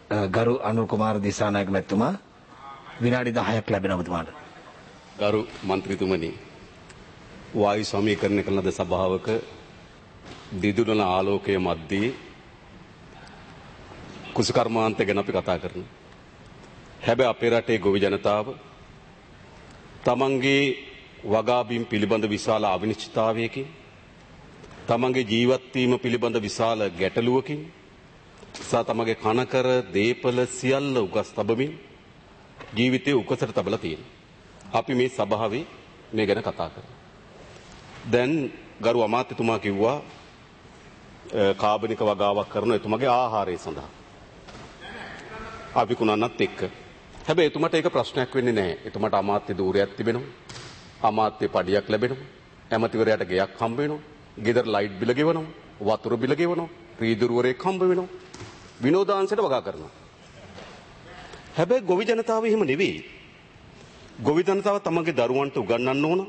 ගරු අනුර කුමාර දිසානායක මැතිතුමා විනාඩි 10ක් ලැබෙනවා ඔබතුමාට. ගරු මන්ත්‍රීතුමනි, වායු සමීකරණය කරන ලද සභාවක දිදුලන ආලෝකයේ මැද්දේ කුසකර්මාන්ත ගැන අපි කතා කරනවා. හැබැයි අපේ රටේ ගොවි ජනතාව තමන්ගේ වගාබිම් පිළිබඳ විශාල අවිනිශ්චිතතාවයකින්, තමන්ගේ ජීවත් වීම පිළිබඳ විශාල ගැටලුවකින් සහ තමන්ගේ කනකර දීපල සියල්ල උගස් තබමින් ජීවිතේ උකසට තබලා තියෙනවා. අපි මේ සභාවේ මේ ගැන කතා කරනවා. දැන් ගරු අමාත්‍යතුමා කිව්වා කාබනික වගාවක් කරන එතුමාගේ ආහාරය සඳහා. අපි කුණන්නත් එක්ක. හැබැයි එතුමාට ඒක ප්‍රශ්නයක් වෙන්නේ නැහැ. එතුමාට අමාත්‍ය ධූරයක් තිබෙනවා. අමාත්‍ය පඩියක් ලැබෙනවා. ඇමතිවරයාට ගෙයක් හම්බ වෙනවා. ගෙදර ලයිට් බිල ගෙවනවා. වතුර බිල ගෙවනවා. රීදුරුවරයෙක් හම්බ වෙනවා. විනෝදාංශයට වගා කරනවා. හැබැයි ගොවි ජනතාව එහෙම නෙවෙයි. ගොවි ජනතාව තමන්ගේ දරුවන්ට උගන්වන්න ඕන.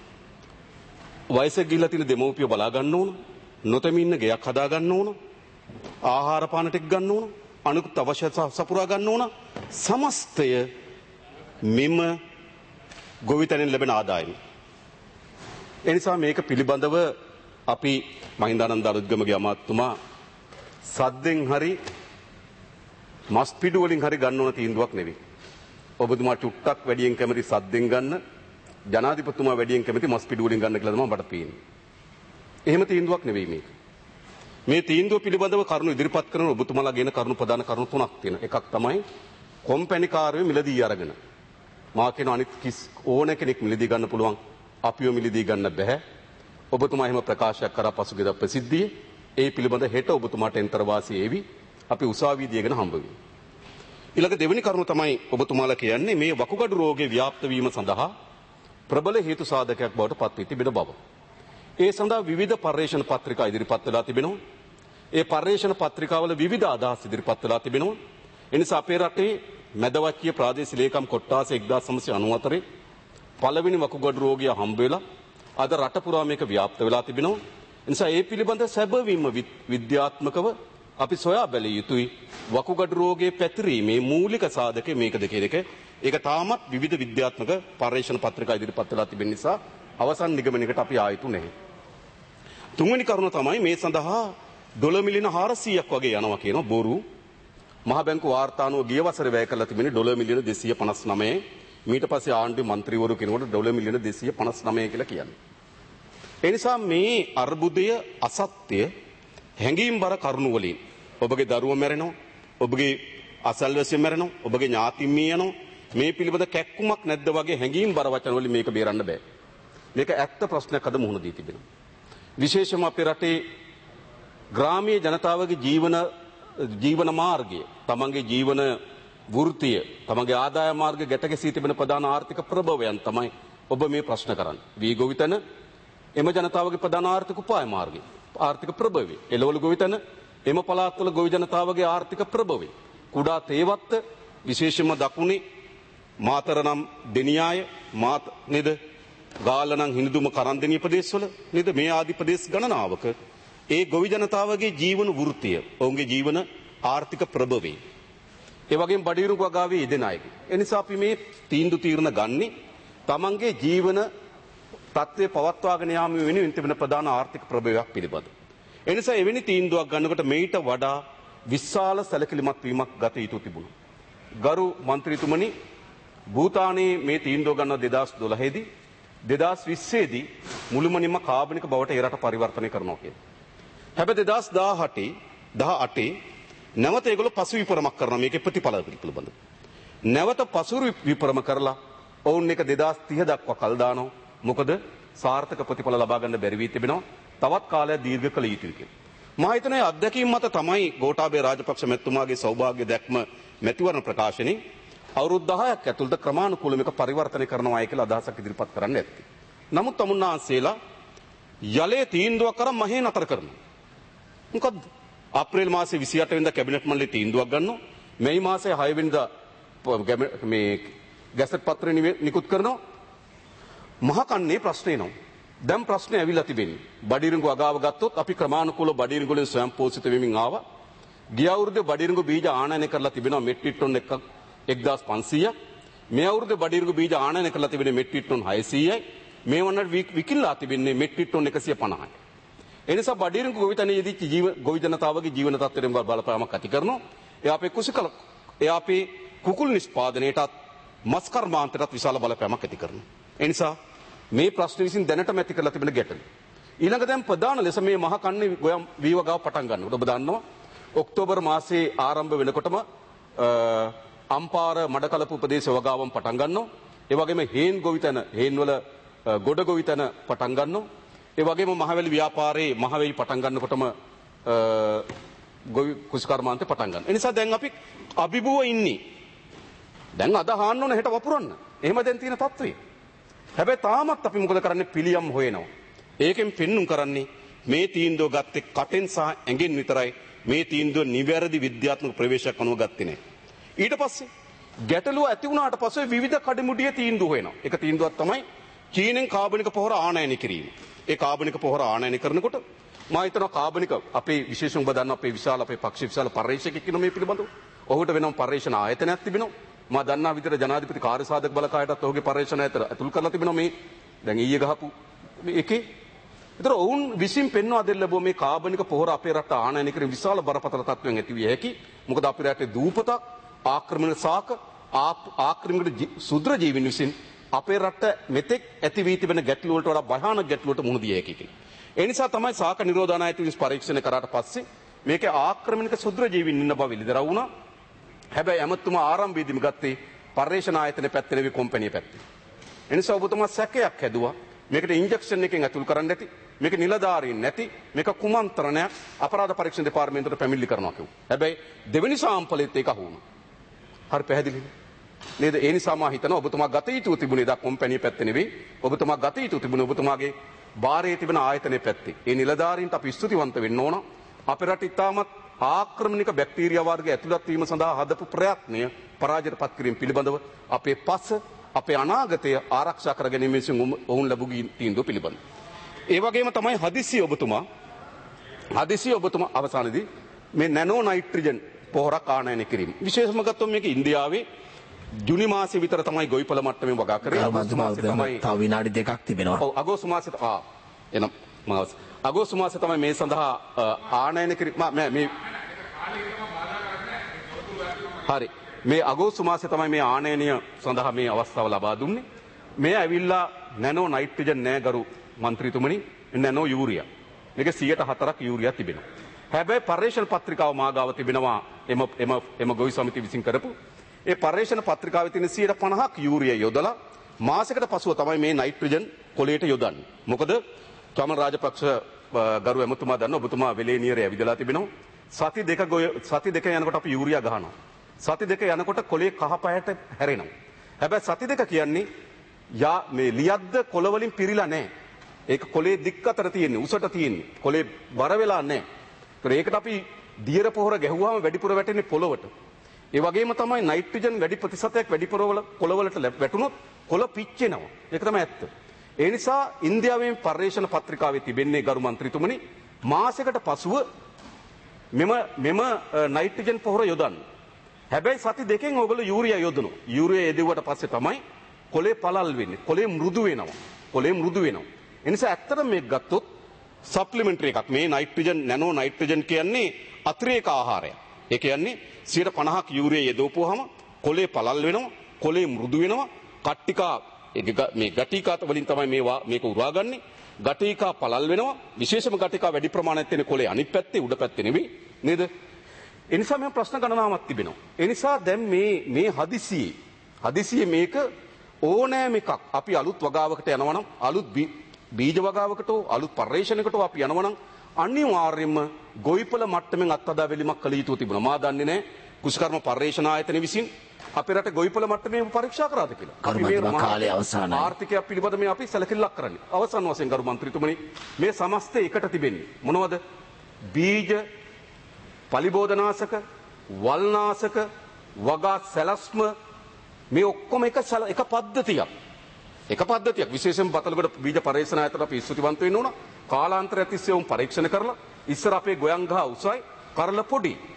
වයසක ගිහිල්ලා තියෙන දෙමව්පියෝ බලා ගන්න ඕන. නොතෙමින් ඉන්න ගෙයක් හදා ගන්න ඕන. ආහාර පාන ටික ගන්න ඕන. අනිකුත් අවශ්‍යතා සපුරා ගන්න ඕන. සමස්තය මෙම ගොවිතැනෙන් ලැබෙන ආදායම. ඒ නිසා මේක පිළිබඳව අපි මහින්දානන්ද අලුත්ගමගේ අමාත්‍යතුමා සද්දෙන් හරි මස් පිඩු වලින් හරි ගන්න ඕන තීන්දුවක් නෙවෙයි. ඔබතුමා චුට්ටක් වැඩියෙන් කැමති සද්දෙන් ගන්න, ජනාධිපතිතුමා වැඩියෙන් කැමති මස් පිඩු වලින් ගන්න කියලා තමයි මට පේන්නේ. එහෙම තීන්දුවක් නෙවෙයි මේක. මේ තීන්දුව පිළිබඳව කරුණු ඉදිරිපත් කරන ඔබතුමාලා ගෙන කරුණු ප්‍රධාන කරුණු තුනක් තියෙනවා. එකක් තමයි කොම්පැනි කාර්යය මිලදී අරගෙන. මා කියන අනිත් ඕන කෙනෙක් මිලදී ගන්න පුළුවන්. අපිව මිලදී ගන්න බෑ. ඔබතුමා එහෙම ප්‍රකාශයක් කරා පසුගියද ප්‍රසිද්ධියේ. ඒ පිළිබඳ හෙට ඔබතුමාට එන්තර වාසී ඒවි. අපි උසාවිය දීගෙන හම්බ වෙමු. ඊළඟ දෙවෙනි කරුණ තමයි ඔබතුමාලා කියන්නේ මේ වකුගඩු රෝගේ ව්‍යාප්ත වීම සඳහා ප්‍රබල හේතු සාධකයක් බවට පත් වී තිබෙන බව. ඒ සඳහා විවිධ පර්යේෂණ පත්‍රිකා ඉදිරිපත් වෙලා තිබෙනවා. ඒ පර්යේෂණ පත්‍රිකාවල විවිධ අදහස් ඉදිරිපත් වෙලා තිබෙනවා. ඒ නිසා අපේ රටේ මැදවච්චිය ප්‍රාදේශීය ලේකම් කොට්ටාස 1994 පළවෙනි වකුගඩු රෝගිය හම්බ වෙලා අද රට පුරා මේක ව්‍යාප්ත වෙලා තිබෙනවා. ඒ නිසා ඒ පිළිබඳ සැබවින්ම විද්‍යාත්මකව අපි සොයා බැලිය යුතුයි. වකුගඩු රෝගයේ පැතිරීමේ මූලික සාධකය මේකද කියන එක. ඒක තාමත් විවිධ විද්‍යාත්මක පර්යේෂණ පත්‍රිකා ඉදිරිපත් වෙලා තිබෙන නිසා අවසන් නිගමනයකට අපි ආයුතු නැහැ. තුන්වෙනි කරුණ තමයි මේ සඳහා $400 මිලියන 400ක් වගේ යනවා කියන බොරු. මහ බැංකු වාර්තානුව ගිය වසරේ වැය කරලා තිබෙන්නේ $259 මිලියන. ඊට පස්සේ ආණ්ඩුවේ മന്ത്രിවරු කෙනෙකුට $259 මිලියන කියලා කියන්නේ. ඒ නිසා මේ අර්බුදය අසත්‍ය හැඟීම්බර කරුණු වලින් ඔබගේ දරුවෝ මැරෙනවා, ඔබගේ අසල්වැසියෝ මැරෙනවා, ඔබගේ ඥාතීන් මිය යනවා. මේ පිළිබඳ කැක්කුමක් නැද්ද වගේ හැඟීම්බර වචන වලින් මේක බේරන්න බෑ. මේක ඇත්ත ප්‍රශ්නයක් අද මුහුණ දී තිබෙනවා. විශේෂයෙන්ම අපේ රටේ ග්‍රාමීය ජනතාවගේ ජීවන මාර්ගය, තමන්ගේ ජීවන වෘත්තිය, තමන්ගේ ආදාය මාර්ග ගැට ගැසී තිබෙන ප්‍රධාන ආර්ථික ප්‍රභවයන් තමයි ඔබ මේ ප්‍රශ්න කරන්නේ. වී ගොවිතැන එම ජනතාවගේ ප්‍රධාන ආර්ථික උපාය මාර්ගය, ආර්ථික ප්‍රභවය. එළවලු ගොවිතැන එම පළාත්වල ගොවි ජනතාවගේ ආර්ථික ප්‍රභවය. කුඩා තේවත්ත විශේෂයෙන්ම දකුණේ මාතර නම් දෙනියාය නේද? ගාල්ල නම් හිඳුම කරන්දෙනිය ප්‍රදේශවල නේද? මේ ආදි ප්‍රදේශ ගණනාවක ඒ ගොවි ජනතාවගේ ජීවන වෘත්තිය, ඔවුන්ගේ ජීවන ආර්ථික ප්‍රභවය. ඒ වගේම බඩිරු වගාවේ යෙදෙන අයගේ. ඒ නිසා අපි මේ තීරණ ගන්නේ තමන්ගේ ජීවන තත්ත්වය පවත්වාගෙන යාම වෙනුවෙන් තිබෙන ප්‍රධාන ආර්ථික ප්‍රභවයක් පිළිබඳ. ඒ නිසා එවැනි තීන්දුවක් ගන්නකොට මේට වඩා විශාල සැලකිලිමත් වීමක් ගත යුතු තිබුණා. ගරු මන්ත්‍රීතුමනි, භූතානයේ මේ තීන්දුව ගන්න 2012 දී 2020 දී මුළුමනින්ම කාබනික බවට ඒ රට පරිවර්තනය කරනවා කියලා. හැබැයි 2018 නැවත ඒගොල්ලෝ පසු විපරමක් කරනවා මේකේ ප්‍රතිඵල පිළිබඳව. නැවත පසු විපරම කරලා ඔවුන් එක 2030 දක්වා කල් දානවා. මොකද සාර්ථක ප්‍රතිඵල ලබා ගන්න බැරි වී තිබෙනවා. තවත් කාලයක් දීර්ඝ කළ යුතුයි කියලා. මම හිතන්නේ අත්දැකීම් මත තමයි ගෝඨාභය රාජපක්ෂ මැතිතුමාගේ සෞභාග්‍ය දැක්ම මැතිවරණ ප්‍රකාශනයේ අවුරුදු 10ක් ඇතුළත ක්‍රමානුකූලව මේක පරිවර්තනය කරනවායි කියලා අදහසක් ඉදිරිපත් කරන්න ඇත්තේ. නමුත් තමුන්නාන්සේලා යලේ තීන්දුවක් කරන් මහේ නතර කරනවා. මොකද්ද? අප්‍රේල් මාසේ 28 වෙනිදා කැබිනට් මණ්ඩලයේ තීන්දුවක් ගන්නවා. මේ මාසේ 6 වෙනිදා මේ ගැසට් පත්‍රය නිකුත් කරනවා. මහ කන්නේ ප්‍රශ්නේ නෝ. දැන් ප්‍රශ්නේ ඇවිල්ලා තිබෙන්නේ. බඩිරිඟු අගාව ගත්තොත් අපි ක්‍රමානුකූලව බඩිරිඟු වලින් ස්වයං පෝෂිත වෙමින් ආවා. ගිය අවුරුද්දේ බඩිරුඟු බීජ ආනයනය කරලා තිබෙනවා මෙට්‍රික් ටන් 1500ක්. මේ අවුරුද්දේ බඩිරුඟු බීජ ආනයනය කරලා තිබෙන්නේ මෙට්‍රික් ටන් 600යි. මේ වුණාට විකිණලා තිබෙන්නේ මෙට්‍රික් ටන් 150යි. ඒ නිසා බඩිරුඟු ගොවිතැනේ යෙදිච්ච ගොවි ජනතාවගේ ජීවන තත්ත්වයෙන් බලපෑමක් ඇති කරනවා. ඒ අපේ කුකුල් නිෂ්පාදනයටත් මස් කර්මාන්තයටත් විශාල බලපෑමක් ඇති කරනවා. ඒ නිසා මේ ප්‍රශ්න විසින් දැනටම ඇති කරලා තිබෙන ගැටලු. ඊළඟ දැන් ප්‍රධාන ලෙස මේ මහ කන්නේ ගොයම් වීවගාව පටන් ගන්නවා. ඔබ දන්නවා ඔක්තෝබර් මාසයේ ආරම්භ වෙනකොටම අම්පාර මඩකලපු ප්‍රදේශ වගාවම් පටන් ගන්නවා. ඒ වගේම හේන් ගොවිතැන හේන්වල ගොඩ ගොවිතැන පටන් ගන්නවා. ඒ වගේම මහවැලි ව්‍යාපාරයේ මහවැලි පටන් ගන්නකොටම ගොවි කුෂිකර්මාන්තේ පටන් ගන්නවා. ඒ නිසා දැන් අපි අභිභව ඉන්නේ. දැන් අද හාන්න ඕන හෙට වපුරන්න. එහෙම දැන් තියෙන තත්ත්වය. හැබැයි තාමත් අපි මොකද කරන්නේ පිළියම් හොයනවා. ඒකෙන් පෙන්눔 කරන්නේ මේ තීන්දුව ගත්තේ කටෙන් සහ ඇඟෙන් විතරයි. මේ තීන්දුව නිවැරදි විද්‍යාත්මක ප්‍රවේශයක් අනුව ගත්තේ නැහැ. ඊට පස්සේ ගැටලුව ඇති වුණාට පස්සේ විවිධ කඩිමුඩිය තීන්දුව හොයනවා. එක තීන්දුවක් තමයි චීනෙන් කාබනික පොහොර ආනයනය කිරීම. ඒ කාබනික පොහොර ආනයනය කරනකොට මම හිතනවා කාබනික අපේ විශේෂම ඔබ දන්නා අපේ විශාල අපේ පක්ෂ විශාල පර්යේෂකෙක් ඉන්න මේ පිළිබඳව. ඔහුට වෙනම පර්යේෂණ ආයතනයක් තිබෙනවා. මම දන්නා විදිහට ජනාධිපති කාර්යසාධක බලකායටත් ඔහුගේ පර්යේෂණ ආයතන ඇතුල් කරලා තිබෙනවා මේ දැන් ඊයේ ගහපු එකේ. ඒතර ඔවුන් විසින් පෙන්වා දෙන්න ලැබුව මේ කාබනික පොහොර අපේ රට ආනයනය කිරීම විශාල බරපතල තත්ත්වයන් ඇති විය හැකි. මොකද අපේ රටේ දූපතක් ආක්‍රමණ සාක ආක්‍රමණයට සුද්‍ර ජීවීන් විසින් අපේ රට මෙතෙක් ඇති වී තිබෙන ගැටලු වලට වඩා භයානක ගැටලුවට මුහුණ දිය හැකි. ඒ නිසා තමයි සාක නිරෝධානායතන පරීක්ෂණ කරාට පස්සේ මේකේ ආක්‍රමණික සුද්‍ර ජීවීන් ඉන්න බව එළිදරව් වුණා. හැබැයි ඇමතුමා ආරම්භයේදීම ගත්තේ පර්යේෂණ ආයතන පැත්තේ නෙවෙයි කොම්පැනි පැත්තේ. ඒ නිසා ඔබතුමා සැකයක් හැදුවා. මේකට ඉන්ජෙක්ෂන් එකෙන් ඇතුල් කරන්න ඇති. මේක නිලධාරීන් නැති. මේක කුමන්ත්‍රණයක් අපරාධ පරීක්ෂණ දෙපාර්තමේන්තුවට පැමිණිලි කරනවා කිව්වා. හැබැයි දෙවෙනි සාම්පලෙත් ඒක අහු වුණා. හරි පැහැදිලිද? නේද? ඒ නිසා මම හිතනවා ඔබතුමා ගත යුතු තිබුණේ දා කොම්පැනි පැත්තේ නෙවෙයි. ඔබතුමා ගත යුතු තිබුණේ ඔබතුමාගේ බාරයේ තිබෙන ආයතනයේ පැත්තේ. ඒ නිලධාරීන්ට අපි ස්තුතිවන්ත වෙන්න ඕන. අපේ රට ඉතාමත් ආක්‍රමණික බැක්ටීරියා වර්ග ඇතුළත් වීම සඳහා හදපු ප්‍රයත්නය පරාජයට පත් කිරීම පිළිබඳව අපේ පස අපේ අනාගතය ආරක්ෂා කර ගැනීම විසින් ඔවුන් ලැබු තීන්දුව පිළිබඳව. ඒ වගේම තමයි හදිසිය ඔබතුමා අවසානයේදී මේ නැනෝ නයිට්‍රජන් පොහොරක් ආනයනය කිරීම. විශේෂම ගත්තොත් මේක ඉන්දියාවේ ජුනි මාසෙ විතර තමයි ගොවිපළ මට්ටමේ වගා කරේ. අගෝස්තු මාසෙ තමයි තව විනාඩි දෙකක් තිබෙනවා. ඔව් අගෝස්තු මාසෙ එනම් අගෝස්තු මාසෙ තමයි මේ සඳහා ආනයනය කිරීම මේ හරි මේ අගෝස්තු මාසෙ තමයි මේ ආනයනය සඳහා මේ අවස්ථාව ලබා දුන්නේ. මේ ඇවිල්ලා නැනෝ නයිට්‍රජන් නෑ ගරු මන්ත්‍රීතුමනි නැනෝ යූරියා. මේක 104ක් යූරියා තිබෙනවා. හැබැයි පර්යේෂණ පත්‍රිකාව මාගාව තිබෙනවා එම ගොවි සමිතිය විසින් කරපු. ඒ පර්යේෂණ පත්‍රිකාවේ තියෙන 150ක් යූරියා යොදලා මාසයකට පසුව තමයි මේ නයිට්‍රජන් කොලයට යොදන්නේ. මොකද චමන් රාජපක්ෂ ගරු ඇමතුමා දන්න ඔබතුමා වෙලේනියරේ ඇවිදලා තිබෙනවා. සති දෙක යනකොට අපි යූරියා ගහනවා. සති දෙක යනකොට කොලේ කහ පායට හැරෙනවා. හැබැයි සති දෙක කියන්නේ මේ ලියද්ද කොළ වලින් පිරීලා නැහැ. ඒක කොලේ දික් අතර තියෙන්නේ උසට තියෙන්නේ. කොලේ බර වෙලා නැහැ. ඒකට අපි දියර පොහොර ගැහුවාම වැඩිපුර වැටෙන්නේ පොළවට. ඒ වගේම තමයි නයිට්‍රජන් වැඩි ප්‍රතිශතයක් වැඩිපුර කොළවලට වැටුනොත් කොළ පිච්චෙනවා. ඒක තමයි ඇත්ත. ඒ නිසා ඉන්දියාවේ පර්යේෂණ පත්‍රිකාවේ තිබෙන්නේ ගරු මන්ත්‍රීතුමනි මාසයකට පසුව මෙම නයිට්‍රජන් පොහොර යොදන්න. හැබැයි සති දෙකෙන් ඔයගොල්ලෝ යූරියා යොදනවා. යූරියා යෙදුවට පස්සේ තමයි කොලේ පළල් වෙන්නේ. කොලේ මෘදු වෙනවා. ඒ නිසා ඇත්තටම මේක ගත්තොත් සප්ලිමන්ටරි එකක්. මේ නයිට්‍රජන් නැනෝ නයිට්‍රජන් කියන්නේ අතිරේක ආහාරයක්. ඒ කියන්නේ 50ක් යූරියා යෙදවපුවාම කොලේ පළල් වෙනවා, කොලේ මෘදු වෙනවා, කට්ටිකා මේ ගටිකාත වලින් තමයි මේක උරාගන්නේ. ගටිකා පළල් වෙනවා. විශේෂම ගටිකා වැඩි ප්‍රමාණයක් තියෙන කොලේ අනිත් පැත්තේ උඩ පැත්තේ නෙවෙයි. නේද? ඒ නිසා මේ ප්‍රශ්න ගණනාවක් තිබෙනවා. ඒ නිසා දැන් මේ හදිසියේ මේක ඕනෑම එකක් අපි අලුත් වගාවකට යනවා නම් අලුත් බීජ වගාවකට අලුත් පර්යේෂණයකට අපි යනවා නම් අනිවාර්යයෙන්ම ගොවිපළ මට්ටමින් අත්හදා බැලීමක් කළ යුතු තිබුණා. මා දන්නේ නැහැ කුෂිකර්ම පර්යේෂණ ආයතන විසින් අපේ රට ගොවිපළ මට්ටමේ පරීක්ෂා කරාද කියලා. අපි මේ කාලය අවසానයි. ආර්ථිකය පිළිබඳ මේ අපි සැලකිල්ලක් කරන්නේ. අවසන් වශයෙන් ගරු මන්ත්‍රීතුමනි මේ සමස්තය එකට තිබෙන්නේ මොනවද? බීජ, පලිබෝධනාශක, වල්නාශක, වගා සැලැස්ම මේ ඔක්කොම එක පද්ධතියක්. විශේෂයෙන් බතලගොඩ බීජ පරීක්ෂණ ආයතනයට අපි ස්තුතිවන්ත වෙන්න ඕන. කාලාන්තරය තිස්සේ උන් පරීක්ෂණ කරලා ඉස්සර අපේ ගොයන් ගහ උසයි කරලා පොඩි.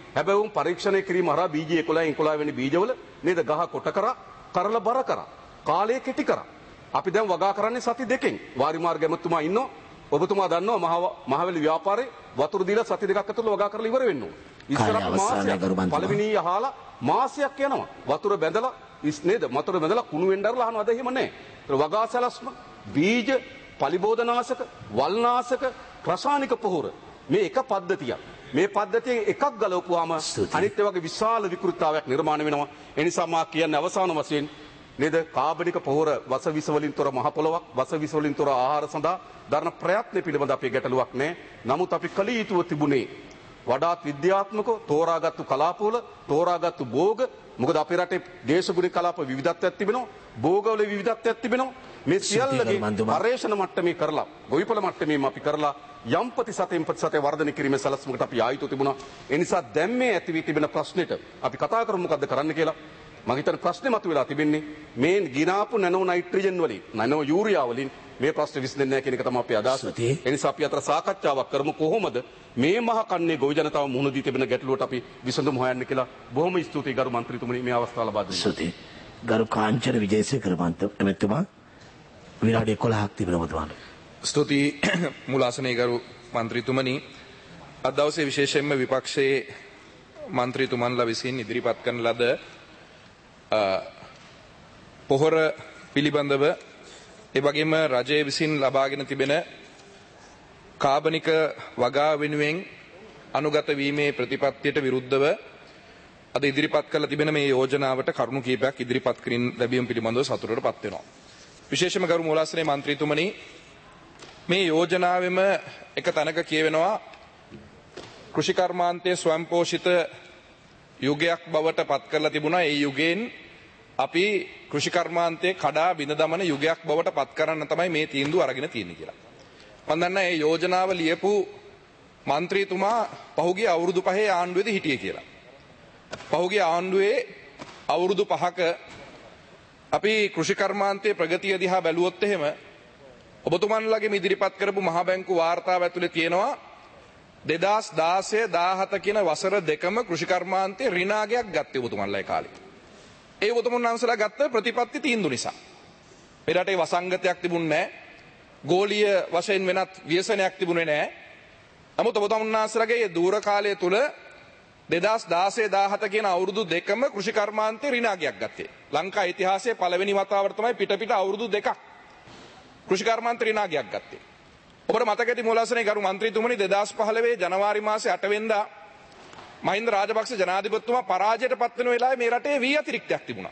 හැබැයි උන් පරීක්ෂණය කිරීම හරහා බීජ 11 11 වෙනි බීජවල නේද ගහ කොට කරා කරලා බර කරා කාලය කෙටි කරා. අපි දැන් වගා කරන්නේ සති දෙකෙන්. වාරිමාර්ග ඇමතුමා ඉන්නවා. ඔබතුමා දන්නවා මහවැලි ව්‍යාපාරේ වතුර දීලා සති දෙකක් ඇතුළත වගා කරලා ඉවර වෙන්න ඕන. ඉස්සර අපි මාසයක් පළවෙනි අහලා මාසයක් යනවා. වතුර බැඳලා නේද? වතුර බැඳලා කුණු වෙන්න අරලා අහනවා. අද එහෙම නැහැ. වගා සැලැස්ම බීජ පලිබෝධනාශක වල්නාශක රසායනික පොහොර මේ එක පද්ධතියක්. මේ පද්ධතියෙන් එකක් ගලවපුවාම අනිත් වගේ විශාල විකෘතිතාවයක් නිර්මාණය වෙනවා. ඒ නිසා මා කියන්නේ අවසාන වශයෙන් නේද කාබනික පොහොර වසවිස වලින් තොර මහ පොළොවක් වසවිස වලින් තොර ආහාර සඳහා දරන ප්‍රයත්න පිළිබඳ අපේ ගැටලුවක් නැහැ. නමුත් අපි කල යුතුව තිබුණේ වඩාත් විද්‍යාත්මකව තෝරාගත්තු කලාපවල තෝරාගත්තු භෝග මොකද අපේ රටේ දේශගුණික කලාප විවිධත්වයක් තිබෙනවා භෝගවල විවිධත්වයක් තිබෙනවා මේ සියල්ලගේ පර්යේෂණ මට්ටමේ කරලා ගොවිපළ මට්ටමේම අපි කරලා යම් ප්‍රතිශතයෙන් ප්‍රතිශතය වර්ධනය කිරීමේ සැලැස්මකට අපි ආයුතු තිබුණා. ඒ නිසා දැන් මේ ඇති වී තිබෙන ප්‍රශ්නෙට අපි කතා කරමු මොකද්ද කරන්න කියලා. මම හිතන ප්‍රශ්නේ මතුවලා තිබෙන්නේ මේ ගිනාපු නැනෝ නයිට්‍රජන් වලින් නැනෝ යූරියා වලින් මේ ප්‍රශ්නේ විසඳෙන්නේ නැහැ කියන එක තමයි අපේ අදහස. ඒ නිසා අපි අතර සාකච්ඡාවක් කරමු කොහොමද මේ මහ කන්නේ ගොවි ජනතාව මුහුණ දී තිබෙන ගැටලුවට අපි විසඳුම් හොයන්න කියලා. බොහොම ස්තුතියි ගරු මන්ත්‍රීතුමනි මේ අවස්ථාව ලබා දුන්නා. ස්තුතියි. ගරු කාංචන විජේසේකර මන්ත්‍රී විනාඩි 11ක් තිබෙනවා ඔබතුමාට. ස්තුතියි මුලාසනේ ගරු මන්ත්‍රීතුමනි. අද දවසේ විශේෂයෙන්ම විපක්ෂයේ මන්ත්‍රීතුමන්ලා විසින් ඉදිරිපත් කරන ලද පොහොර පිළිබඳව ඒ වගේම රජය විසින් ලබාගෙන තිබෙන කාබනික වගා වෙනුවෙන් අනුගත වීමේ ප්‍රතිපත්තියට විරුද්ධව අද ඉදිරිපත් කළ තිබෙන මේ යෝජනාවට කරුණු කීපයක් ඉදිරිපත් කිරීම ලැබීම පිළිබඳව සතුටටපත් වෙනවා. විශේෂම ගරු මූලාසනේ මන්ත්‍රීතුමනි මේ යෝජනාවෙම එක තැනක කියවෙනවා කෘෂිකර්මාන්තයේ ස්වයංපෝෂිත යුගයක් බවට පත් කරලා තිබුණා. ඒ යුගයෙන් අපි කෘෂිකර්මාන්තයේ කඩා බිඳ දමන යුගයක් බවට පත් කරන්න තමයි මේ තීන්දුව අරගෙන තියෙන්නේ කියලා. මම දන්නා මේ යෝජනාව ලියපු മന്ത്രിතුමා පහුගිය අවුරුදු 5 ආණ්ඩුවේදී හිටියේ කියලා. පහුගිය ආණ්ඩුවේ අවුරුදු 5ක අපි කෘෂිකර්මාන්තයේ ප්‍රගතිය දිහා බැලුවොත් එහෙම ඔබතුමන්ලගේ ඉදිරිපත් කරපු මහ බැංකු වාර්තාව ඇතුලේ තියෙනවා 2016 17 කියන වසර දෙකම කෘෂිකර්මාන්තයේ ඍණාගයක් ගත්තේ ඔබතුමන්ලා ඒ කාලේ. ඒ ඔබතුමන්වන්සලා ගත්ත ප්‍රතිපත්ති තීන්දුව නිසා. මේ රටේ වසංගතයක් තිබුණේ නැහැ. ගෝලීය වශයෙන් වෙනත් ව්‍යසනයක් තිබුණේ නැහැ. නමුත් ඔබතුමන්වන්සලාගේ මේ දූර කාලය තුල 2016 17 කියන අවුරුදු දෙකම කෘෂිකර්මාන්තයේ ඍණාගයක් ගත්තේ. ලංකා ඉතිහාසයේ පළවෙනි වතාවට තමයි පිට අවුරුදු දෙකක් කෘෂිකර්මාන්ත ඍණාගයක් ගත්තේ. ඔබට මතක ඇති මුලාසනේ ගරු මන්ත්‍රීතුමනි 2015 ජනවාරි මාසේ 8 වෙනිදා මහින්ද රාජපක්ෂ ජනාධිපතිතුමා පරාජයට පත් වෙන වෙලාවේ මේ රටේ වී අතිරික්තයක් තිබුණා.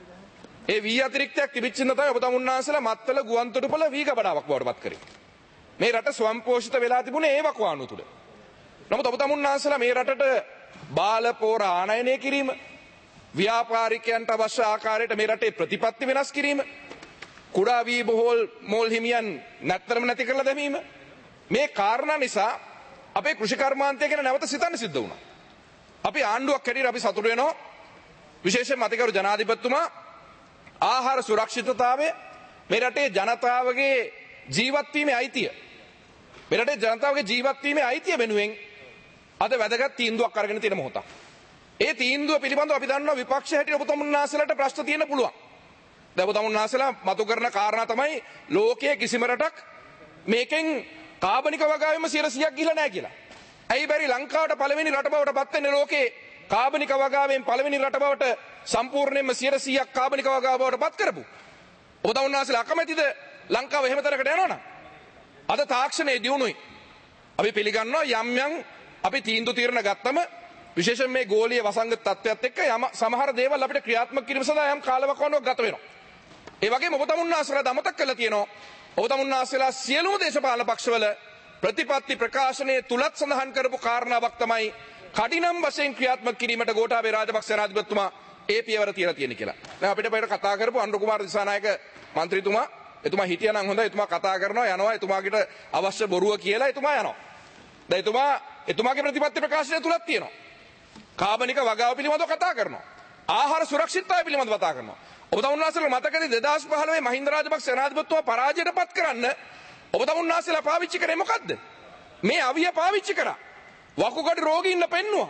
ඒ වී අතිරික්තයක් තිබිච්ච ඉන්න තමයි ඔබතුමන්වන්සලා මත්තල ගුවන්තොටුපළ වී ගබඩාවක් බවට පත් කරේ. මේ රට ස්වයංපෝෂිත වෙලා තිබුණේ ඒ වකවානුව තුල. නමුත් ඔබතුමන්වන්සලා මේ රටට බාල පෝර ආනයනය කිරීම, ව්‍යාපාරිකයන්ට අවශ්‍ය ආකාරයට මේ රටේ ප්‍රතිපත්ති වෙනස් කිරීම, කුඩා වී බොහෝල් මෝල් හිමියන් නැත්තරම නැති කරලා දැමීම, මේ කාරණා නිසා අපේ කෘෂිකර්මාන්තය ගැන නැවත සිතන්න සිද්ධ වුණා. අපි ආණ්ඩුවක් හැටියට අපි සතුටු වෙනවා. විශේෂයෙන්ම අතිගරු ජනාධිපතිතුමා ආහාර සුරක්ෂිතතාවය මේ රටේ ජනතාවගේ ජීවත් වීමේ අයිතිය, මේ රටේ ජනතාවගේ ජීවත් වීමේ අයිතිය වෙනුවෙන් අද වැදගත් තීන්දුවක් අරගෙන තියෙන මොහොතක්. ඒ තීන්දුව පිළිබඳව අපි දන්නවා විපක්ෂ හැටියට ඔබතුමන්වන්සලාට ප්‍රශ්න තියෙන්න පුළුවන්. දැන් ඔබතුමන්වන්සලා මතු කරන කාරණා තමයි ලෝකයේ කිසිම රටක් මේකෙන් කාබනික වගාවෙම 100ක් ගිහලා නැහැ කියලා. ඇයි බැරි ලංකාවට පළවෙනි රට බවට පත් වෙන්නේ ලෝකේ කාබනික වගාවෙන් පළවෙනි රට බවට සම්පූර්ණයෙන්ම 100ක් කාබනික වගාව බවට පත් කරපු. ඔබතුමන්වන්සලා අකමැතිද ලංකාව එහෙම තරකට යනවනම්? අද තාක්ෂණයේ දියුණුවයි. අපි පිළිගන්නවා යම් අපි තීන්දුව తీරන ගත්තම විශේෂයෙන් මේ ගෝලීය වසංගත තත්ත්වයක් එක්ක සමහර දේවල් අපිට ක්‍රියාත්මක කිරීම සඳහා යම් කාලවකවානුවක් ගත වෙනවා. ඒ වගේම ඔබතුමන්වන්සලා අමතක කරලා තියෙනවා ඔබතුමන්වන්සලා සියලුම දේශපාලන පක්ෂවල ප්‍රතිපත්ති ප්‍රකාශනයේ තුලත් සඳහන් කරපු කාරණාවක් තමයි කඩිනම් වශයෙන් ක්‍රියාත්මක කිරීමට ගෝඨාභය රාජපක්ෂ ජනාධිපතිතුමා ඒ පියවර තියලා තියෙන කියලා. දැන් අපිට පෙර කතා කරපු අනුර කුමාර දිසානායක මන්ත්‍රීතුමා එතුමා හිටියානම් හොඳයි. එතුමා කතා කරනවා යනවා එතුමාගේට අවශ්‍ය බොරුව කියලා එතුමා යනවා. දැන් එතුමාගේ ප්‍රතිපත්ති ප්‍රකාශනය තුලත් තියෙනවා. කාබනික වගාව පිළිබඳව කතා කරනවා. ආහාර සුරක්ෂිතතාවය පිළිබඳව කතා කරනවා. ඔබතුමන්වන්සලා මතකද 2015 මහින්ද රාජපක්ෂ ජනාධිපතිතුමා පරාජයට පත් කරන්න ඔබතුමන්වන්සලා පාවිච්චි කරේ මොකද්ද? මේ අවිය පාවිච්චි කරා. වකුගඩු රෝගීන්ව පෙන්නුවා.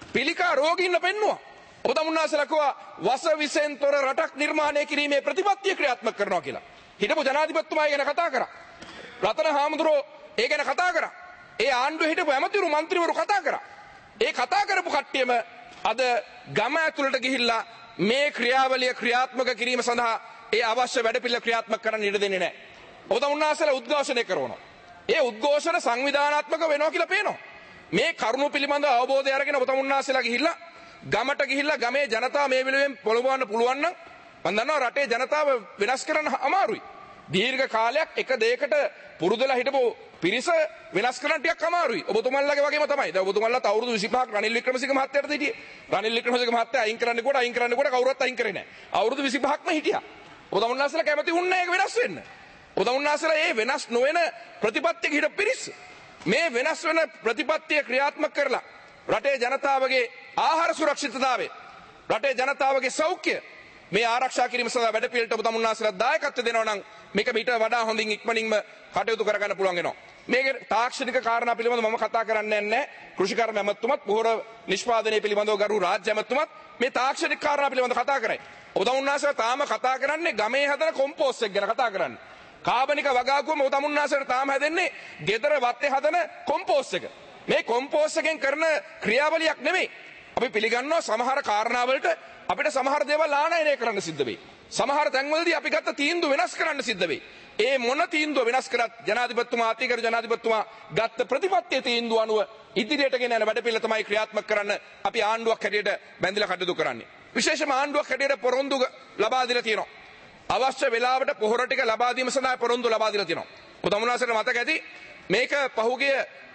පිළිකා රෝගීන්ව පෙන්නුවා. ඔබ තමුන්නාසලා කිව්වා වස විසෙන් තොර රටක් නිර්මාණය කිරීමේ ප්‍රතිපත්තිය ක්‍රියාත්මක කරනවා කියලා. හිටපු ජනාධිපතිතුමා ගැන කතා කරා. රතන හාමුදුරුවෝ ඒ ගැන කතා කරා. ඒ ආණ්ඩුවේ හිටපු ඇමතිවරු മന്ത്രിවරු කතා කරා. ඒ කතා කරපු කට්ටියම අද ගම ඇතුළට ගිහිල්ලා මේ ක්‍රියාවලිය ක්‍රියාත්මක කිරීම සඳහා ඒ අවශ්‍ය වැඩපිළිවෙල ක්‍රියාත්මක කරන්න ඉඩ දෙන්නේ නැහැ. ඔබ තමුන්නාසලා උද්ඝෝෂණය කරනවා. ඒ උද්ඝෝෂණ සංවිධානාත්මක වෙනවා කියලා පේනවා. මේ කරුණු පිළිබඳව අවබෝධය අරගෙන ඔබ තමුන්නාසලා ගිහිල්ලා ගමට ගිහිල්ලා ගමේ ජනතාව මේ වෙලාවෙන් පොළඹවන්න පුළුවන් නම් මම දන්නවා රටේ ජනතාව වෙනස් කරන්න අමාරුයි. දීර්ඝ කාලයක් එක දෙයකට පුරුදුලා හිටපු පිරිස වෙනස් කරන්න ටිකක් අමාරුයි. ඔබතුමන්ලාගේ වගේම තමයි. දැන් ඔබතුමන්ලාත් අවුරුදු 25ක් රනිල් වික්‍රමසිංහ මහත්තයාට හිටියේ. රනිල් වික්‍රමසිංහ මහත්තයා අයින් කරන්න කොට කවුරුත් අයින් කරේ නැහැ. අවුරුදු 25ක්ම හිටියා. ඔබතුමන්ලාසලා කැමති වුණේ ඒක වෙනස් වෙන්න. ඔබතුමන්ලාසලා ඒ වෙනස් නොවන ප්‍රතිපත්තියක හිටපු පිරිස. මේ වෙනස් වෙන ප්‍රතිපත්තිය ක්‍රියාත්මක කරලා රටේ ජනතාවගේ ආහාර සුරක්ෂිතතාවය රටේ ජනතාවගේ සෞඛ්‍ය මේ ආරක්ෂා කිරීම සඳහා වැඩපිළිවෙලට ඔබ තමුන්නාසලා දායකත්වය දෙනවා නම් මේක මීට වඩා හොඳින් ඉක්මනින්ම කටයුතු කරගන්න පුළුවන් වෙනවා. මේකේ තාක්ෂණික කාරණා පිළිබඳව මම කතා කරන්නේ නැහැ. කෘෂිකර්ම ඇමතුමත් පොහොර නිෂ්පාදනය පිළිබඳව ගරු රාජ්‍ය ඇමතුමත් මේ තාක්ෂණික කාරණා පිළිබඳව කතා කරයි. ඔබ තමුන්නාසලා තාම කතා කරන්නේ ගමේ හදන කොම්පෝස්ට් එක ගැන කතා කරන්නේ. කාබනික වගාකුවම ඔබ තමුන්නාසලා තාම හැදෙන්නේ ගෙදර වත්තේ හදන කොම්පෝස්ට් එක. මේ කොම්පෝස්ට් එකෙන් කරන ක්‍රියාවලියක් නෙමෙයි. අපි පිළිගන්නවා සමහර කාරණාවලට අපිට සමහර දේවල් ආනයනය කරන්න සිද්ධ වෙයි. සමහර තැන්වලදී අපි ගත්ත තීන්දුව වෙනස් කරන්න සිද්ධ වෙයි. ඒ මොන තීන්දුව වෙනස් කරත් ජනාධිපතිතුමා අතිගරු ජනාධිපතිතුමා ගත්ත ප්‍රතිපත්තියේ තීන්දුව අනුව ඉදිරියට ගෙන යන වැඩපිළිවෙල තමයි ක්‍රියාත්මක කරන්න අපි ආණ්ඩුවක් හැටියට බැඳිලා කටයුතු කරන්නේ. විශේෂම ආණ්ඩුවක් හැටියට පොරොන්දු ලබා දීලා තියෙනවා. අවශ්‍ය වෙලාවට පොහොර ටික ලබා දීම සඳහා පොරොන්දු ලබා දීලා තියෙනවා. ඔතමුනාසට මතක ඇති මේක පහුගිය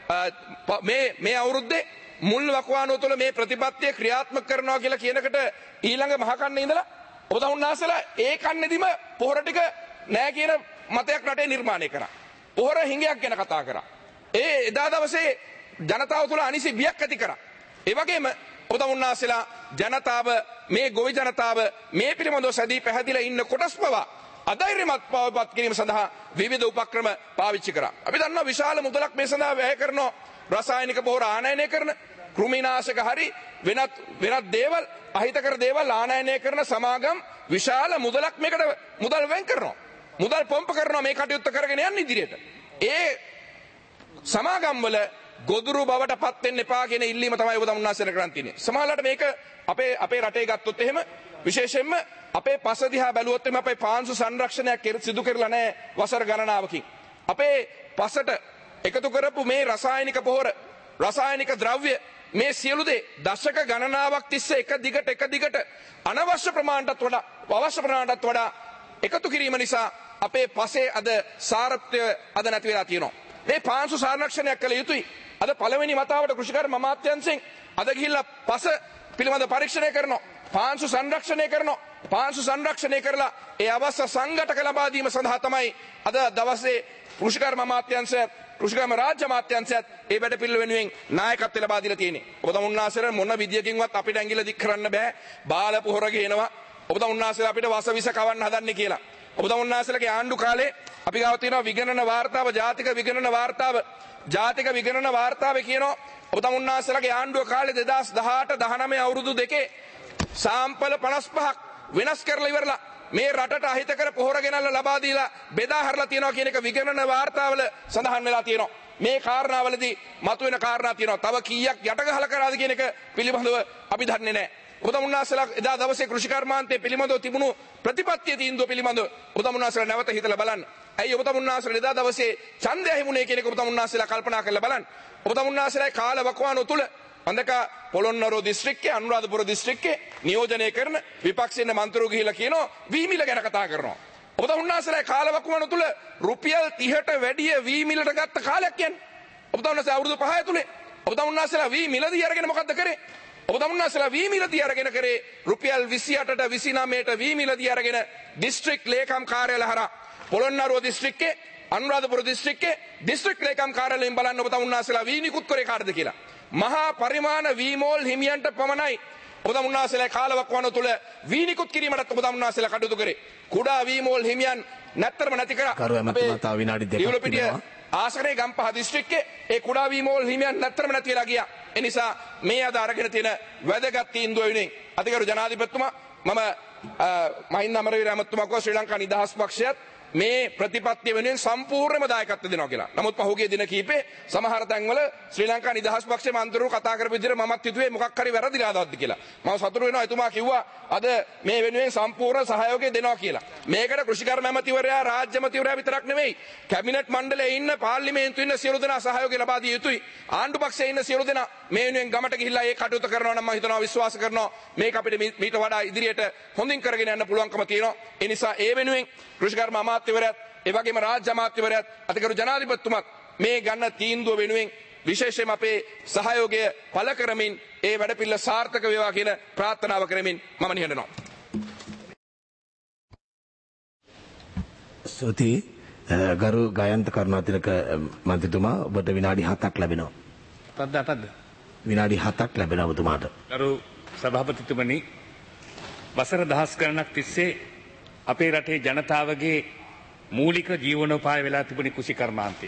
මේ අවුරුද්දේ මුල් වකවානුව තුළ මේ ප්‍රතිපත්තිය ක්‍රියාත්මක කරනවා කියලා කියනකට ඊළඟ මහකන්නේ ඉඳලා ඔබ තමුන්නාසලා ඒ කන්නේදීම පොහොර ටික නෑ කියන මතයක් රටේ නිර්මාණය කරා. පොහොර හිඟයක් ගැන කතා කරා. ඒ එදා දවසේ ජනතාව තුළ අනිසි බියක් ඇති කරා. ඒ වගේම ඔබ තමුන්නාසලා ජනතාව මේ ගොවි ජනතාව මේ පිළිබඳව සැදී පැහැදිලා ඉන්න කොටස් පවා අධෛර්යමත් බවපත් කිරීම සඳහා විවිධ උපක්‍රම පාවිච්චි කරා. අපි දන්නවා විශාල මුදලක් මේ සඳහා වැය කරනවා. රසායනික පොහොර ආනයනය කරන කෘමිනාශක හරි වෙනත් දේවල් අහිතකර දේවල් ආනයනය කරන සමාගම් විශාල මුදලක් මේකට මුදල් වෙන් කරනවා. මුදල් පොම්ප කරනවා මේ කටයුත්ත කරගෙන යන්න ඉදිරියට. ඒ සමාගම් වල ගොදුරු බවට පත් වෙන්න එපා කියන ඉල්ලීම තමයි ඔබ තමුන්නාසලා කරන් තියෙන්නේ. සමහරවිට මේක අපේ රටේ ගත්තොත් එහෙම විශේෂයෙන්ම අපේ පස දිහා බැලුවොත් එimhe අපේ පාංශු සංරක්ෂණයක් සිදු කරලා නැහැ වසර ගණනාවකින්. අපේ පසට එකතු කරපු මේ රසායනික පොහොර රසායනික ද්‍රව්‍ය මේ සියලු දේ දශක ගණනාවක් තිස්සේ එක දිගට අනවශ්‍ය ප්‍රමාණයටත් වඩා අවශ්‍ය ප්‍රමාණයටත් වඩා එකතු කිරීම නිසා අපේ පසේ අද සාරත්වය අද නැති වෙලා තියෙනවා. මේ පාංශු සංරක්ෂණයක් කළ යුතුයි. අද පළවෙනි වතාවට කෘෂිකර්ම අමාත්‍යාංශයෙන් අද ගිහිල්ලා පස පිළිබඳ පරීක්ෂණය කරනවා. පාංශු සංරක්ෂණය කරනවා. පාංශු සංරක්ෂණය කරලා ඒ අවශ්‍ය සංඝටක ලබා දීම සඳහා තමයි අද දවසේ කෘෂිකර්ම අමාත්‍යාංශයත් කෘෂිකර්ම රාජ්‍ය අමාත්‍යාංශයත් ඒ වැඩ පිළිවෙල වෙනුවෙන් නායකත්වය ලබා දීලා තියෙන්නේ. ඔබ තමුන්නාසලා මොන විදියකින්වත් අපිට ඇඟිල්ල දික් කරන්න බෑ. බාල පොහොර ගේනවා. ඔබ තමුන්නාසලා අපිට වස විස කවන්න හදන්නේ කියලා. ඔබ තමුන්නාසලාගේ ආණ්ඩු කාලේ අපි ගාව තියෙනවා විගණන වාර්තාව ජාතික විගණන වාර්තාවේ කියනවා ඔබ තමුන්නාසලාගේ ආණ්ඩුව කාලේ 2018 19 අවුරුදු දෙකේ සාම්පල 55ක් වෙනස් කරලා ඉවරලා මේ රටට අහිතකර පොහොර ගෙනල්ලා ලබා දීලා බෙදා හරලා තියෙනවා කියන එක විගණන වාර්තාවල සඳහන් වෙලා තියෙනවා. මේ කාරණාවලදී මතුවෙන කාරණා තියෙනවා. තව කීයක් යටගහලා කරාද කියන එක පිළිබඳව අපි දන්නේ නැහැ. ඔබ තමුන්නාසලා එදා දවසේ කෘෂිකර්මාන්තයේ පිළිබඳව තිබුණු ප්‍රතිපත්තිය තීන්දුව පිළිබඳව ඔබ තමුන්නාසලා නැවත හිතලා බලන්න. ඇයි ඔබ තමුන්නාසලා එදා දවසේ ඡන්දය හිමුනේ කියන එක ඔබ තමුන්නාසලා කල්පනා කරලා බලන්න. ඔබ තමුන්නාසලා කාල වකවානුව තුල අන්දක පොළොන්නරුව දිස්ත්‍රික්කයේ අනුරාධපුර දිස්ත්‍රික්කයේ නියෝජනය කරන විපක්ෂයේ මන්ත්‍රීවරු ගිහිලා කියනවා වීමිල ගැන කතා කරනවා. ඔබ තමුන්නාසලා කාල වකවානුව තුල රුපියල් 30ට වැඩිය වීමිලට ගත්ත කාලයක් කියන්නේ. ඔබ තමුන්නාසලා අවුරුදු 5 ඇතුලේ ඔබ තමුන්නාසලා වීමිලදී අරගෙන මොකද්ද කරේ? ඔබ තමුන්නාසලා වීමිලදී අරගෙන කරේ රුපියල් 28ට 29ට වීමිලදී අරගෙන දිස්ත්‍රික් ලේකම් කාර්යාලය හරහා පොළොන්නරුව දිස්ත්‍රික්කයේ අනුරාධපුර දිස්ත්‍රික්කයේ දිස්ත්‍රික් ලේකම් කාර්යාලයෙන් බලන්න ඔබ තමුන්නාසලා වී නිකුත් කරේ කාටද කියලා. මහා පරිමාණ වීමෝල් හිමියන්ට පමණයි ඔබ තමුන්නාසලා කාලවකවානුව තුල වී නිකුත් කිරීමටත් ඔබ තමුන්නාසලා කටයුතු කරේ. කුඩා වීමෝල් හිමියන් නැත්තරම නැති කරා. කරු ඇමතුමා තව විනාඩි දෙකක් තිබෙනවා. ආසකරේ ගම්පහ දිස්ත්‍රික්කයේ ඒ කුඩා වීමෝල් හිමියන් නැත්තරම නැති වෙලා ගියා. ඒ නිසා මේ අද අරගෙන තියෙන වැදගත් තීන්දුව වෙනුවෙන් අතිගරු ජනාධිපතිතුමා මම මහින්ද අමරවීර ඇමතුමා කෝ ශ්‍රී ලංකා නිදහස් පක්ෂයත් මේ ප්‍රතිපත්තිය වෙනුවෙන් සම්පූර්ණයෙන්ම දායකත්ව දෙනවා කියලා. නමුත් පහුගිය දින කිහිපේ සමහර තැන්වල ශ්‍රී ලංකා නිදහස් පක්ෂයේ මන්ත්‍රීවරු කතා කරපු විදිහට මමත් හිතුවේ මොකක් හරි වැරදිලාදවත්ද කියලා. මම සතුටු වෙනවා එතුමා කිව්වා අද මේ වෙනුවෙන් සම්පූර්ණ සහයෝගය දෙනවා කියලා. මේකට කෘෂිකර්ම ඇමතිවරයා රාජ්‍ය ඇමතිවරයා විතරක් නෙවෙයි කැබිනට් මණ්ඩලයේ ඉන්න පාර්ලිමේන්තුවේ ඉන්න සියලු දෙනා සහයෝගය ලබා දිය යුතුයි. ආණ්ඩු පක්ෂයේ ඉන්න සියලු දෙනා මේ වෙනුවෙන් ගමට ගිහිල්ලා ඒ කටයුතු කරනවා නම් මම හිතනවා විශ්වාස කරනවා මේක අපිට මීට වඩා ඉදිරියට හොඳින් කරගෙන යන්න පුළුවන්කම තියෙනවා. ඒ නිසා ඒ වෙනුවෙන් කෘෂිකර්ම අමාත්‍යවරයාත් ඒ වගේම රාජ්‍ය අමාත්‍යවරයාත් අතිගරු ජනාධිපතිතුමත් මේ ගන්න තීන්දුව වෙනුවෙන් විශේෂයෙන්ම අපේ සහයෝගය පළ කරමින් ඒ වැඩපිළිවෙල සාර්ථක වේවා කියන ප්‍රාර්ථනාව කරමින් මම නිහඬනවා. ස්තුතියි ගරු ගයන්ත කරුණාතිලක මන්ත්‍රීතුමා ඔබට විනාඩි 7ක් ලැබෙනවා. පද්දාටද විනාඩි 7ක් ලැබෙනවා ඔබතුමාට. ගරු සභාපතිතුමනි වසර දහස් ගණනක් තිස්සේ අපේ රටේ ජනතාවගේ මූලික ජීවනෝපාය වෙලා තිබුණේ කෘෂි කර්මාන්තය.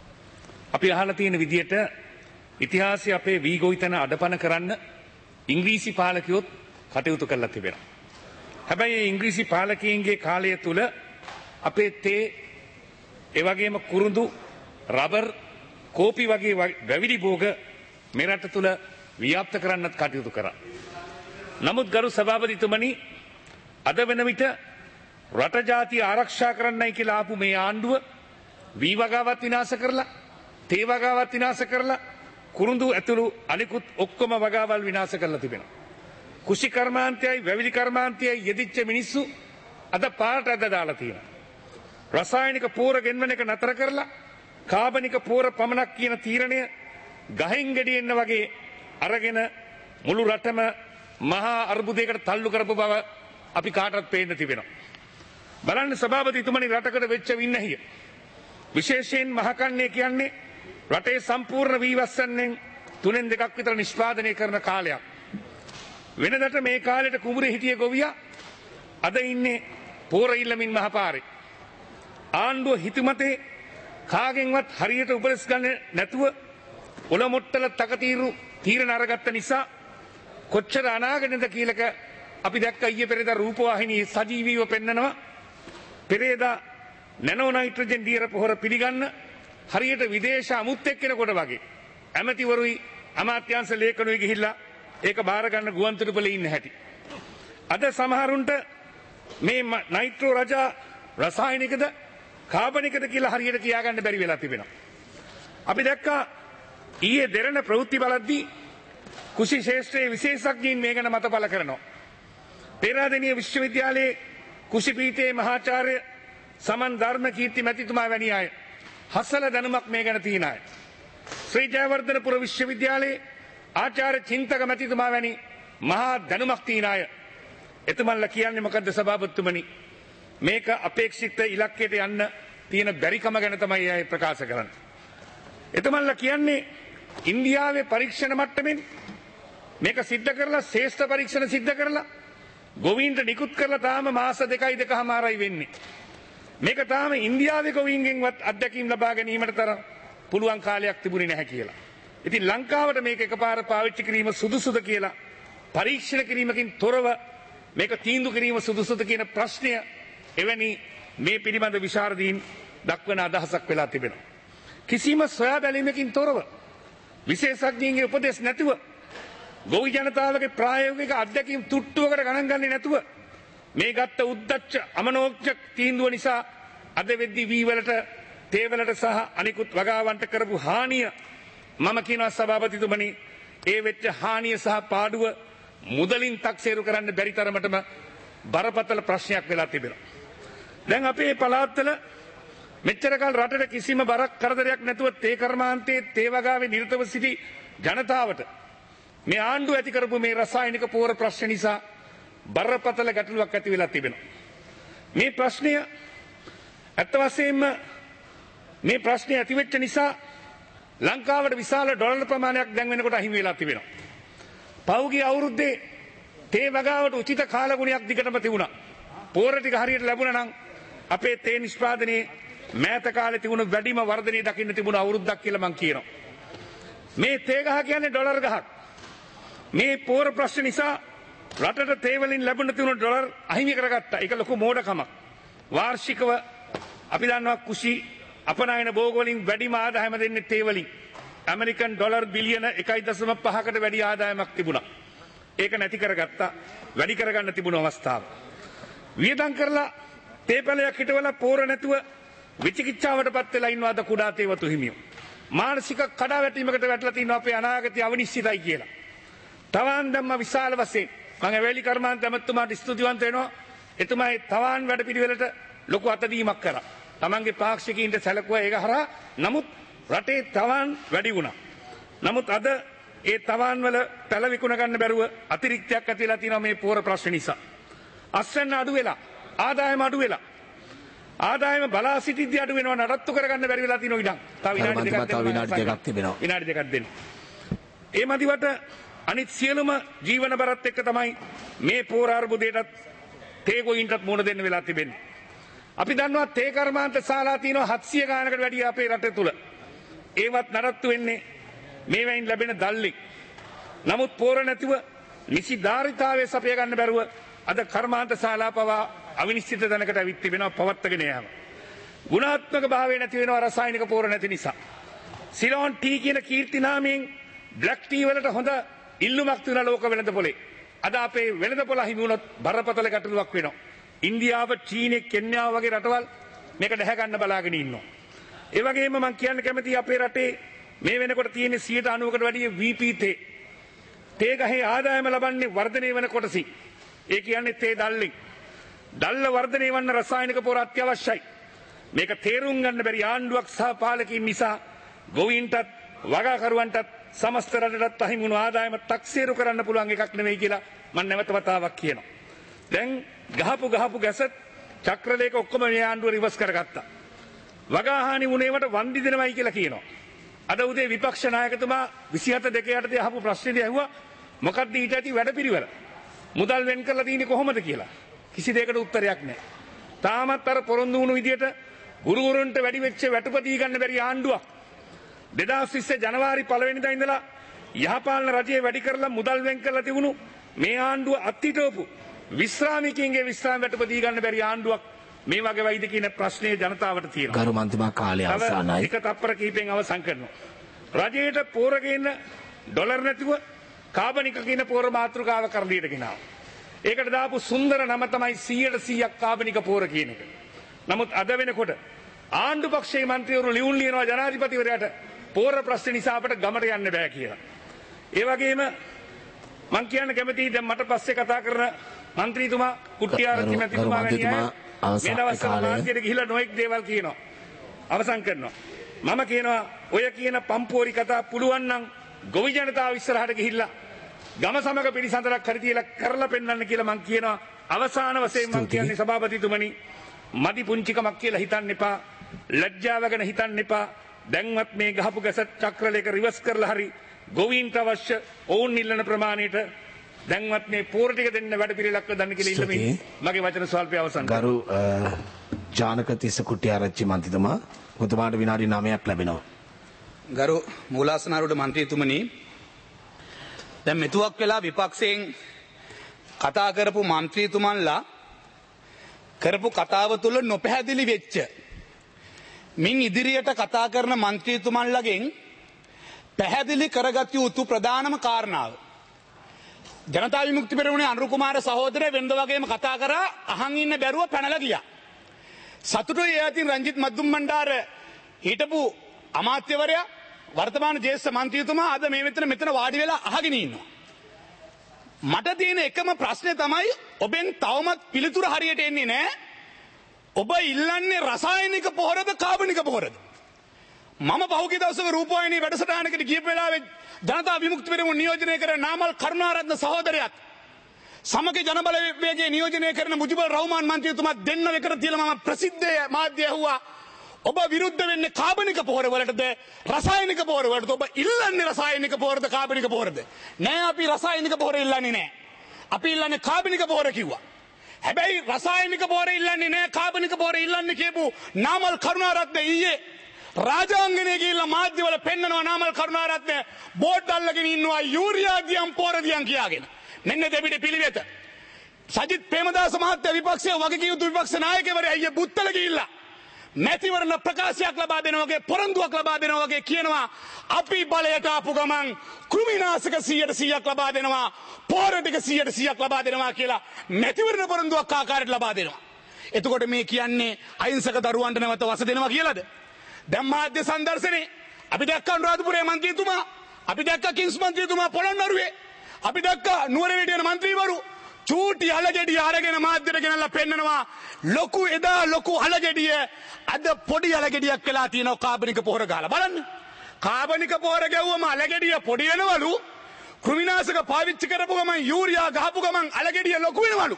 අපි අහලා තියෙන විදිහට ඉතිහාසයේ අපේ වී ගොවිතැන අඩපණ කරන්න ඉංග්‍රීසි පාලකයොත් කටයුතු කරලා තිබෙනවා. හැබැයි මේ ඉංග්‍රීසි පාලකයන්ගේ කාලය තුල අපේ තේ ඒ වගේම කුරුඳු රබර් කෝපි වගේ වැවිලි භෝග මේ රට තුල ව්‍යාප්ත කරන්නත් කටයුතු කරා. නමුත් ගරු සභාපතිතුමනි අද වෙන විට රට ජාතිය ආරක්ෂා කරන්නයි කියලා ආපු මේ ආණ්ඩුව වී වගාවත් විනාශ කරලා තේ වගාවත් විනාශ කරලා කුරුඳු ඇතුළු අනිකුත් ඔක්කොම වගාවල් විනාශ කරලා තිබෙනවා. කුෂි කර්මාන්තයයි වැවිලි කර්මාන්තයයි යෙදිච්ච මිනිස්සු අද පාට අද දාලා තියෙනවා. රසායනික පෝර ගෙන්වන එක නතර කරලා කාබනික පෝර පමණක් කියන තීරණය ගහෙන් ගෙඩියෙන්න වගේ අරගෙන මුළු රටම මහා අර්බුදයකට තල්ලු කරපු බව අපි කාටවත් පේන්න තිබෙනවා. බලන්න සභාපතිතුමනි රටකට වෙච්ච වින්නැහිය. විශේෂයෙන් මහකන්නේ කියන්නේ රටේ සම්පූර්ණ වීවස්සන්නෙන් 3/2 විතර නිෂ්පාදනය කරන කාලයක්. වෙනදට මේ කාලෙට කුඹුරේ හිටිය ගොවියා අද ඉන්නේ පෝර ඉල්ලමින් මහපාරේ. ආණ්ඩුව හිතුමතේ කාගෙන්වත් හරියට උපදෙස් ගන්න නැතුව ඔලොමොට්ටල තකතිරු තීරණ අරගත්ත නිසා කොච්චර අනාගතද කියලක අපි දැක්ක ඊයේ පෙරේදා රූපවාහිනී සජීවීව පෙන්නනවා. පෙරේදා නැනෝ නයිට්‍රජන් දියර පොහොර පිළිගන්න හරියට විදේශ අමුත් එක්කෙනෙකුට වගේ ඇමතිවරුයි අමාත්‍යාංශ ලේකනුයි ගිහිල්ලා ඒක බාර ගන්න ගුවන්තොටුපළේ ඉන්න හැටි. අද සමහරුන්ට මේ නයිට්‍රෝ රජා රසායනිකද කාබනිකද කියලා හරියට කියාගන්න බැරි වෙලා තිබෙනවා. අපි දැක්කා ඊයේ දෙරණ ප්‍රවෘත්ති බලද්දී කුෂි ශේෂ්ත්‍රයේ විශේෂඥයින් මේ ගැන මත පළ කරනවා. පේරාදෙණිය විශ්වවිද්‍යාලයේ කුෂි පීඨයේ මහාචාර්ය සමන් ධර්ම කීර්ති මැතිතුමා වැනි අය හසල දැනුමක් මේ ගැන තියෙන අය. ශ්‍රී ජයවර්ධනපුර විශ්වවිද්‍යාලයේ ආචාර්ය චින්තක මැතිතුමා වැනි මහා දැනුමක් තියෙන අය. එතුමන්ලා කියන්නේ මොකද්ද සභාපතිතුමනි? මේක අපේක්ෂිත ඉලක්කයට යන්න තියෙන බැරිකම ගැන තමයි අය ප්‍රකාශ කරන්නේ. එතුමන්ලා කියන්නේ ඉන්දියාවේ පරීක්ෂණ මට්ටමින් මේක සිද්ධ කරලා ශ්‍රේෂ්ඨ පරීක්ෂණ සිද්ධ කරලා ගොවීන්ට නිකුත් කරලා තාම මාස 2.5 වෙන්නේ. මේක තාම ඉන්දියාවේ ගොවීන්ගෙන්වත් අත්දැකීම් ලබා ගැනීමට තරම් පුළුවන් කාලයක් තිබුණේ නැහැ කියලා. ඉතින් ලංකාවට මේක එකපාර පාවිච්චි කිරීම සුදුසුද කියලා පරීක්ෂණ කිරීමකින් තොරව මේක තීන්දුව කිරීම සුදුසුද කියන ප්‍රශ්නය එවැනි මේ පිළිබඳ විශාරදීන් දක්වන අදහසක් වෙලා තිබෙනවා. කිසිම සොයා බැලීමකින් තොරව විශේෂඥයින්ගේ උපදෙස් නැතුව ගොවි ජනතාවගේ ප්‍රායෝගික අත්දැකීම් තුට්ටුවකට ගණන් ගන්නේ නැතුව මේ ගත්ත උද්දච්ච අමනෝක්ෂ තීන්දුව නිසා අද වෙද්දී වී වලට තේ වලට සහ අනිකුත් වගාවන්ට කරපු හානිය මම කියනවා සභාපතිතුමනි ඒ වෙච්ච හානිය සහ පාඩුව මුදලින් තක්සේරු කරන්න බැරි තරමටම බරපතල ප්‍රශ්නයක් වෙලා තිබෙනවා. දැන් අපේ පළාත්වල මෙච්චර කල් රටට කිසිම බරක් කරදරයක් නැතුව තේ කර්මාන්තයේ තේ වගාවේ නිරතව සිටි ජනතාවට මේ ආණ්ඩුව ඇති කරපු මේ රසායනික පෝර ප්‍රශ්න නිසා බරපතල ගැටලුවක් ඇති වෙලා තිබෙනවා. මේ ප්‍රශ්නය ඇත්ත වශයෙන්ම මේ ප්‍රශ්නය ඇති වෙච්ච නිසා ලංකාවට විශාල ඩොලර් ප්‍රමාණයක් දැන් වෙනකොට අහිමි වෙලා තිබෙනවා. පෞගිය අවුරුද්දේ තේ වගාවට උචිත කාලගුණයක් දිගටම තිබුණා. පෝර ටික හරියට ලැබුණා නම් අපේ තේ නිෂ්පාදනයේ මෑත කාලේ තිබුණු වැඩිම වර්ධනය දකින්න තිබුණ අවුරුද්දක් කියලා මම කියනවා. මේ තේ ගහ කියන්නේ ඩොලර් ගහක්. මේ පෝර ප්‍රශ්න නිසා රටට තේ වලින් ලැබුණ තිබුණු ඩොලර් අහිමි කරගත්තා. ඒක ලොකු මෝඩකමක්. වාර්ෂිකව අපි දන්නවා කුෂි අපනයන භෝග වලින් වැඩිම ආදායම දෙන්නේ තේ වලින්. ඇමරිකන් ඩොලර් බිලියන 1.5කට වැඩි ආදායමක් තිබුණා. ඒක නැති කරගත්තා. වැඩි කරගන්න තිබුණු අවස්ථාව. වියදම් කරලා තේපලයක් හිටවලා පෝර නැතුව විචිකිච්ඡාවටපත් වෙලා ඉන්නවාද කුඩා තේවතු හිමියෝ. මානසික කඩාවැටීමකට වැටලා තිනවා අපේ අනාගතය අවිනිශ්චිතයි කියලා. තවාන් ධම්ම විශාල වශයෙන් මම වැලි කර්මාන්ත ඇමතුමාට ස්තුතිවන්ත වෙනවා. එතුමා ඒ තවාන් වැඩපිළිවෙලට ලොකු අතදීමක් කරා. තමන්ගේ පාක්ෂිකයින්ට සැලකුවා ඒක හරහා. නමුත් රටේ තවාන් වැඩි වුණා. නමුත් අද ඒ තවාන් වල පැල විකුණ ගන්න බැරුව අතිරික්තයක් ඇති වෙලා තියෙනවා මේ පෝර ප්‍රශ්න නිසා. අස්වැන්න අඩු වෙලා ආදායම අඩු වෙලා ආදායම බලා සිටිද්දී අඩු වෙනවා නඩත්තු කරගන්න බැරි වෙලා තියෙනවා ඉඩම්. තව විනාඩි දෙකක් තිබෙනවා. විනාඩි දෙකක් දෙන්න. ඒ මදිවට අනිත් සියලුම ජීවන බරත් එක්ක තමයි මේ පෝර අර්බුදයටත් තේ ගොයින්ටත් මුහුණ දෙන්න වෙලා තිබෙන්නේ. අපි දන්නවා තේ කර්මාන්ත ශාලා තියෙනවා 700 ගානකට වැඩි අපේ රට තුල. ඒවත් නඩත්තු වෙන්නේ මේවෙන් ලැබෙන දල්ලෙක්. නමුත් පෝර නැතිව නිසි ධාරිතාවයේ සපය ගන්න බැරුව අද කර්මාන්ත ශාලා පවා අවිනිශ්චිත තැනකට අවිත් තිබෙනවා පවත්තගෙන යෑම. ගුණාත්මක භාවය නැති වෙනවා රසායනික පෝර නැති නිසා. සිලෝන් ටී කියන කීර්ති නාමයෙන් බ්ලැක් ටී වලට හොඳ ඉල්ලුමක් තියෙන ලෝක වෙළඳ පොලේ. අද අපේ වෙළඳ පොළ හිමි වුණොත් බරපතල ගැටලුවක් වෙනවා. ඉන්දියාව, චීනය, කෙන්යාව වගේ රටවල් මේක දැහැ ගන්න බලාගෙන ඉන්නවා. ඒ වගේම මම කියන්න කැමතියි අපේ රටේ මේ වෙනකොට තියෙන 90%කට වැඩිය VP තේ. තේ ගහේ ආදායම ලබන්නේ වර්ධනය වෙන කොටසි. ඒ කියන්නේ තේ දල්ලෙන්. දල්ල වර්ධනය වන්න රසායනික පොර අත්‍යවශ්‍යයි. මේක තේරුම් ගන්න බැරි ආණ්ඩුවක් සහ පාලකයින් නිසා ගොවීන්ටත් වගාකරුවන්ටත් සමස්ත රටටත් අහිමි වුණු ආදායම තක්සේරු කරන්න පුළුවන් එකක් නෙවෙයි කියලා මම නැවත වතාවක් කියනවා. දැන් ගහපු ගැසට් චක්‍රලේඛ ඔක්කොම මේ ආණ්ඩුව රිවර්ස් කරගත්තා. වගාහානි වුණේවට වන්දි දෙනවයි කියලා කියනවා. අද උදේ විපක්ෂ නායකතුමා 27/2 අහපු ප්‍රශ්නේදී ඇහුවා මොකක්ද ඊට ඇති වැඩපිළිවෙල? මුදල් වෙන් කරලා තියෙන්නේ කොහොමද කියලා. කිසි දෙයකට උත්තරයක් නැහැ. තාමත් අර පොරොන්දු වුණු විදියට ගුරුවරුන්ට වැඩි වෙච්ච වැටුප දී ගන්න බැරි ආණ්ඩුවක්. 2020 ජනවාරි 1 වෙනිදා ඉඳලා යහපාලන රජයේ වැඩි කරලා මුදල් වෙන් කරලා තිබුණු මේ ආණ්ඩුව අත්හිටවපු විශ්‍රාමිකයින්ගේ විශ්‍රාම වැටුප දී ගන්න බැරි ආණ්ඩුවක් මේ වගේ වයිද කියන ප්‍රශ්නේ ජනතාවට තියෙනවා. ගරු මන්ත්‍රීතුමා කාලය අවසానයි. එක තප්පර කිහිපෙන් අවසන් කරනවා. රජයට පෝර ගේන්න ඩොලර් නැතිව කාබනික කියන පෝර මාතෘකාව කරලියට ගෙනාවා. ඒකට දාපු සුන්දර නම තමයි 100% කාබනික පෝර කියන එක. නමුත් අද වෙනකොට ආණ්ඩු පක්ෂයේ මන්ත්‍රීවරු ලියුම් ලියනවා ජනාධිපතිවරයාට පෝර ප්‍රශ්න නිසා අපට ගමට යන්න බෑ කියලා. ඒ වගේම මම කියන්න කැමතියි දැන් මට පස්සේ කතා කරන මන්ත්‍රීතුමා කුට්ටිආරච්චි මන්ත්‍රීතුමා වැනි අය මේ දවස්වල මාර්ගයට ගිහිලා නොඑක් දේවල් කියනවා. අවසන් කරනවා. මම කියනවා ඔය කියන පම්පෝරි කතා පුළුවන් නම් ගොවි ජනතාව ඉස්සරහට ගිහිල්ලා ගම සමග පිළිසඳරක් හරි තියලා කරලා පෙන්නන්න කියලා මම කියනවා. අවසාන වශයෙන් මම කියන්නේ සභාපතිතුමනි මදි පුංචිකමක් කියලා හිතන්න එපා. ලැජ්ජාව ගැන හිතන්න එපා. දැන්වත් මේ ගහපු ගැසට් චක්‍රලේඛ රිවර්ස් කරලා හරි ගොවීන්ට අවශ්‍ය ඔවුන් ඉල්ලන ප්‍රමාණයට දැන්වත් මේ පෝර ටික දෙන්න වැඩ පිළිලක්ව දන්න කියලා ඉල්ලමින් මගේ වචන ස්වල්පය අවසන් කරනවා. ගරු ජානක තිස්ස කුට්ටිආරච්චි මන්ත්‍රීතුමා ඔබතුමාට විනාඩි 9ක් ලැබෙනවා. ගරු මූලාසනාරූඪ මන්ත්‍රීතුමනි දැන් මෙතුවක් වෙලා විපක්ෂයෙන් කතා කරපු මන්ත්‍රීතුමන්ලා කරපු කතාව තුළ නොපැහැදිලි වෙච්ච මින් ඉදිරියට කතා කරන මන්ත්‍රීතුමන්ලගෙන් පැහැදිලි කරගත යුතු ප්‍රධානම කාරණාව ජනතා විමුක්ති පෙරමුණේ අනුර කුමාර සහෝදරය වෙනද වගේම කතා කරා අහන් ඉන්න බැරුව පැනලා ගියා. සතුටුයි ඒ අතින් රංජිත් මද්දුම් බණ්ඩාර හිටපු අමාත්‍යවරයා වර්තමාන ජ්‍යෙෂ්ඨ මන්ත්‍රීතුමා අද මේ මෙතන වාඩි වෙලා අහගෙන ඉන්නවා. මට තියෙන එකම ප්‍රශ්නේ තමයි ඔබෙන් තවමත් පිළිතුර හරියට එන්නේ නැහැ. ඔබ ඉල්ලන්නේ රසායනික පොහොරද කාබනික පොහොරද? මම පහුගිය දවසක රූපවාහිනී වැඩසටහනකට ගිය වෙලාවේ ජනතා විමුක්ති පෙරමුණ නියෝජනය කරන නාමල් කරුණාරත්න සහෝදරයාත් සමග ජනබලවේගයේ නියෝජනය කරන මුජිබුර් රහ්මාන් මන්ත්‍රීතුමා දෙන්න එකට තියලා මම ප්‍රසිද්ධ මාධ්‍ය ඇහුවා ඔබ විරුද්ධ වෙන්නේ කාබනික පොහොර වලටද රසායනික පොහොර වලටද? ඔබ ඉල්ලන්නේ රසායනික පොහොරද කාබනික පොහොරද? නෑ අපි රසායනික පොහොර ඉල්ලන්නේ නෑ. අපි ඉල්ලන්නේ කාබනික පොහොර කිව්වා. හැබැයි රසායනික පොහොර ඉල්ලන්නේ නැහැ කාබනික පොහොර ඉල්ලන්නේ කියපු නාමල් කරුණාරත්න ඊයේ රාජාංගනේ ගිහිල්ලා මාධ්‍යවල පෙන්නනවා නාමල් කරුණාරත්න බෝඩ් අල්ලගෙන ඉන්නවා යූරියා දියම් පොහොර දියම් කියාගෙන. මෙන්න දෙවිඩ පිළිවෙත. සජිත් ප්‍රේමදාස මහත්තයා විපක්ෂයේ වගකීම් යුතු විපක්ෂ නායකවරයා ඊයේ බුත්තල ගිහිල්ලා මැතිවරණ ප්‍රකාශයක් ලබා දෙනවා වගේ පොරොන්දුවක් ලබා දෙනවා වගේ කියනවා අපි බලයට ආපු ගමන් කෘමිනාශක 100% ලබා දෙනවා පොහොර ටික 100% ලබා දෙනවා කියලා මැතිවරණ පොරොන්දුවක් ආකාරයට ලබා දෙනවා. එතකොට මේ කියන්නේ අහිංසක දරුවන්ට නැවත වස දෙනවා කියලාද? දැන් මාධ්‍ය සංදර්ශනේ අපි දැක්කා අනුරාධපුරයේ මන්ත්‍රීතුමා අපි දැක්කා කිංස් මන්ත්‍රීතුමා පොළොන්නරුවේ අපි දැක්කා නුවරඑළියට මන්ත්‍රීවරු චූටි අලගෙඩිය අරගෙන මාධ්‍යට ගෙනල්ලා පෙන්නනවා ලොකු එදා ලොකු අලගෙඩිය අද පොඩි අලගෙඩියක් වෙලා තියෙනවා කාබනික පොහොර ගහලා බලන්න. කාබනික පොහොර ගැව්වම අලගෙඩිය පොඩි වෙනවලු. කෘමිනාශක පාවිච්චි කරපු ගමන් යූරියා ගහපු ගමන් අලගෙඩිය ලොකු වෙනවලු.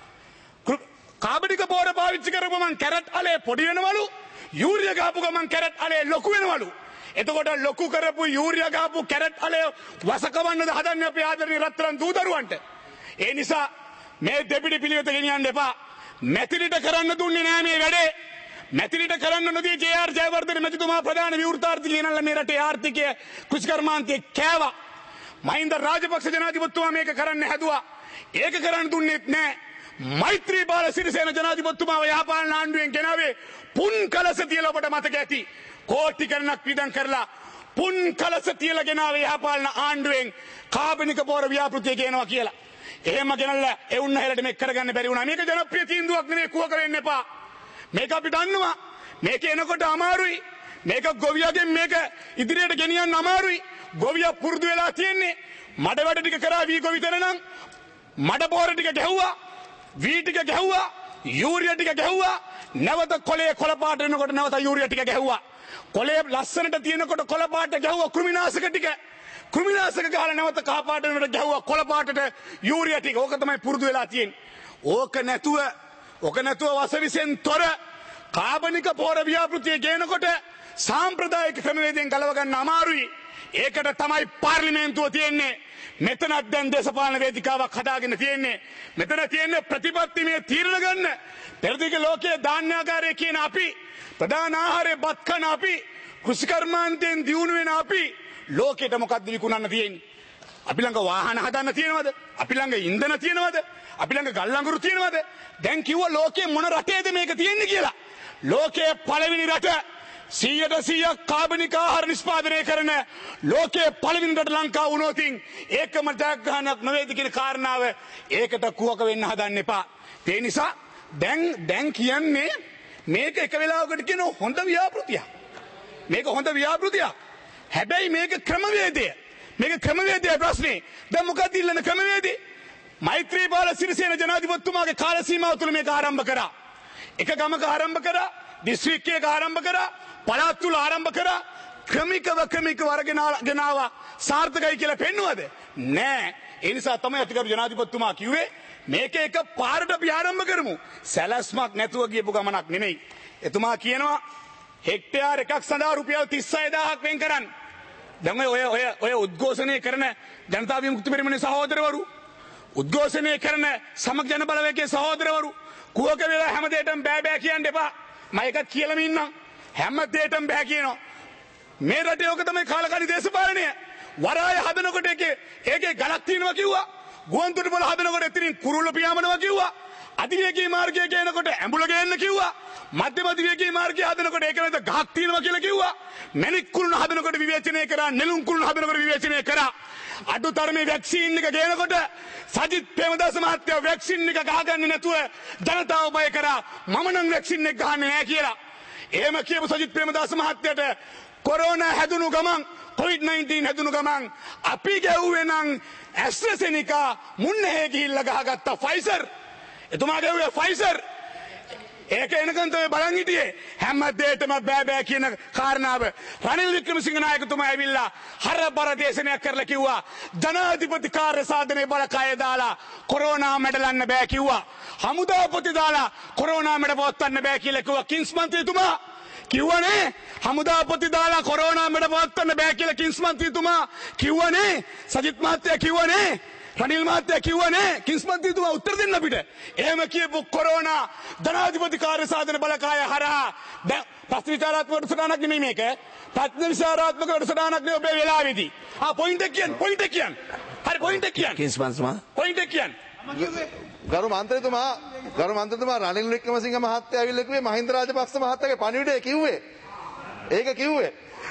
කාබනික පොහොර පාවිච්චි කරපු ගමන් කැරට් අලේ පොඩි වෙනවලු. යූරියා ගහපු ගමන් කැරට් අලේ ලොකු වෙනවලු. එතකොට ලොකු කරපු යූරියා ගහපු කැරට් අලේ වසකවන්නද හදන්නේ අපේ ආදරණීය රත්තරන් දූදරුවන්ට. ඒ නිසා මේ දෙපිඩි පිළිවෙත ගෙනියන්න එපා. මැතිරිට කරන්න දුන්නේ නෑ මේ වැඩේ. මැතිරිට කරන්න නොදී ජේ.ආර්. ජයවර්ධන මැතිතුමා ප්‍රධාන විවෘතාර්ථිකය ගෙනල්ලා මේ රටේ ආර්ථිකය කෘෂිකර්මාන්තයේ කෑවා. මහින්ද රාජපක්ෂ ජනාධිපතිතුමා මේක කරන්න හැදුවා. ඒක කරන්න දුන්නේත් නෑ. මෛත්‍රීපාල සිරිසේන ජනාධිපතිතුමාව යහපාලන ආණ්ඩුවෙන් ගෙනාවේ පුන් කලස තියලා ඔබට මතක ඇති. කෝටි ගණනක් වියදම් කරලා පුන් කලස තියලා ගෙනාවේ යහපාලන ආණ්ඩුවෙන් කාබනික පොහොර ව්‍යාපෘතිය ගේනවා කියලා. එහෙම ගෙනල්ලා එවුන්න හැලට මේක කරගන්න බැරි වුණා. මේක ජනප්‍රිය තීන්දුවක් නෙවෙයි කුවක වෙන්න එපා. මේක අපි දන්නවා. මේක එනකොට අමාරුයි. මේක ගොවියගෙන් මේක ඉදිරියට ගෙනියන්න අමාරුයි. ගොවියා පුරුදු වෙලා තියෙන්නේ මඩ වැඩ ටික කරා වී ගොවිතැන නම් මඩ පොහොර ටික ගැහුවා, වී ටික ගැහුවා, යූරියා ටික ගැහුවා, නැවත කොලේ කොළ පාට වෙනකොට නැවත යූරියා ටික ගැහුවා. කොලේ ලස්සනට තියෙනකොට කොළ පාට ගැහුවා කෘමිනාශක ටික. කෘමිනාශක ගහලා නැවත කහ පාට වෙනකොට ගැහුවා කොළ පාටට යූරියා ටික. ඕක තමයි පුරුදු වෙලා තියෙන්නේ. ඕක නැතුව වසවිසෙන් තොර කාබනික පොහොර ව්‍යාපෘතිය ගේනකොට සාම්ප්‍රදායික ක්‍රමවේදයෙන් ගලව ගන්න අමාරුයි. ඒකට තමයි පාර්ලිමේන්තුව තියෙන්නේ. මෙතනත් දැන් දේශපාලන වේදිකාවක් හදාගෙන තියෙන්නේ. මෙතන තියෙන්නේ ප්‍රතිපත්තිමය තීරණ ගන්න. පෙරදිග ලෝකයේ ධාන්‍යාගාරයේ කියන අපි ප්‍රධාන ආහාරයේ බත් කන අපි කෘෂිකර්මාන්තයෙන් දියුණු වෙන අපි ලෝකෙට මොකද්ද විකුණන්න තියෙන්නේ? අපි ළඟ වාහන හදන්න තියෙනවද? අපි ළඟ ඉන්ධන තියෙනවද? අපි ළඟ ගල් අඟුරු තියෙනවද? දැන් කිව්ව ලෝකයේ මොන රටේද මේක තියෙන්නේ කියලා. ලෝකයේ පළවෙනි රට 100% කාබනික ආහාර නිෂ්පාදනය කරන ලෝකයේ පළවෙනි රට ලංකාව වුණොත් ඒකම ජයග්‍රහණයක් නෙවෙයිද කියන කාරණාව ඒකට කුවක වෙන්න හදන්න එපා. ඒ නිසා දැන් කියන්නේ මේක එක වෙලාවකට කියන හොඳ ව්‍යාපෘතියක්. මේක හොඳ ව්‍යාපෘතියක්. හැබැයි මේක ක්‍රමවේදය. මේක ක්‍රමවේදයේ ප්‍රශ්නේ. දැන් මොකක්ද ඉල්ලන ක්‍රමවේදය? මෛත්‍රීපාල සිරිසේන ජනාධිපතිතුමාගේ කාල සීමාව තුළ මේක ආරම්භ කරා. එක ගමක ආරම්භ කරා, දිස්ත්‍රික්කයක ආරම්භ කරා, පළාත් තුල ආරම්භ කරා. ක්‍රමිකව අරගෙන ආවා. සාර්ථකයි කියලා පෙන්වුවද? නෑ. ඒ නිසා තමයි අතිගරු ජනාධිපතිතුමා කිව්වේ මේක එක පාරට අපි ආරම්භ කරමු. සැලැස්මක් නැතුව ගියපු ගමනක් නෙමෙයි. එතුමා කියනවා හෙක්ටයාර් එකක් සඳහා රුපියල් 36000ක් වෙන් කරන්න. දැන් ඔය උද්ඝෝෂණය කරන ජනතා විමුක්ති පෙරමුණේ සහෝදරවරු, උද්ඝෝෂණය කරන සමග ජන බලවේගයේ සහෝදරවරු කුවක වෙලා හැම දෙයකටම බෑ කියන්න එපා. මම එකක් කියලාම ඉන්නම්. හැම දෙයකටම බෑ කියනවා. මේ රටේ ඔක තමයි කාලකණ්ණි දේශපාලනය. වරාය හදනකොට ඒකේ ගලක් තියෙනවා කිව්වා. ගුවන්තොටුපළ හදනකොට එතනින් කුරුල්ල පියාඹනවා කිව්වා. අධිවේගී මාර්ගය ගේනකොට ඇඹුල ගේන්න කිව්වා. මධ්‍යම අධිවේගී මාර්ගය හදනකොට ඒක වෙනද ගහක් තියෙනවා කියලා කිව්වා. මැණික් කුරුණ හදනකොට විවේචනය කරා, නෙළුම් කුරුණ හදනකොට විවේචනය කරා. අඩුතරමේ වැක්සින් එක ගේනකොට සජිත් ප්‍රේමදාස මහත්තයා වැක්සින් එක ගහගන්නේ නැතුව ජනතාව බය කරා. මම නම් වැක්සින් එක ගහන්නේ නැහැ කියලා. එහෙම කියපු සජිත් ප්‍රේමදාස මහත්තයාට කොරෝනා හැදුණු ගමන්, COVID-19 හැදුණු ගමන් අපි ගැව්වේ නම් ඇස්ට්‍රසෙනිකා මුන්නහේ ගිහිල්ලා ගහගත්ත ෆයිසර්. එතුමා ගැව්වේ ෆයිසර්. ඒක එනකන් තමයි බලන් හිටියේ. හැම දෙයකටම බෑ කියන කාරණාව රනිල් වික්‍රමසිංහ නායකතුමා ඇවිල්ලා හරබර දේශනයක් කරලා කිව්වා ජනාධිපති කාර්ය සාධනයේ බලකාය දාලා කොරෝනා මැඩලන්න බෑ කිව්වා. හමුදාපති දාලා කොරෝනා මැඩ පවත්වන්න බෑ කියලා කිව්වා. කිංස් මන්ත්‍රීතුමා කිව්වනේ. හමුදාපති දාලා කොරෝනා මැඩ පවත්වන්න බෑ කියලා කිංස් මන්ත්‍රීතුමා කිව්වනේ. සජිත් මහත්තයා කිව්වනේ. රනිල් මහත්තයා කිව්වනේ කිංස් මන්ත්‍රීතුමා උත්තර දෙන්න අපිට. එහෙම කියපු කොරෝනා ධනාධිපති කාර්ය සාධන බලකාය හරහා ප්‍රශ්න විචාරාත්මක වැඩසටහනක් නෙමෙයි මේක. ප්‍රශ්න විචාරාත්මක වැඩසටහනක් නෙවෙයි ඔබේ වෙලාවේදී. පොයින්ට් එක කියන්න. හරි පොයින්ට් එක කියන්න. කිංස් මන්ත්‍රීතුමා පොයින්ට් එක කියන්න. ගරු මන්ත්‍රීතුමා රනිල් වික්‍රමසිංහ මහත්තයා ඇවිල්ලා කිව්වේ මහින්ද රාජපක්ෂ මහත්තයාගේ පණිවිඩය කිව්වේ. ඒක කිව්වේ.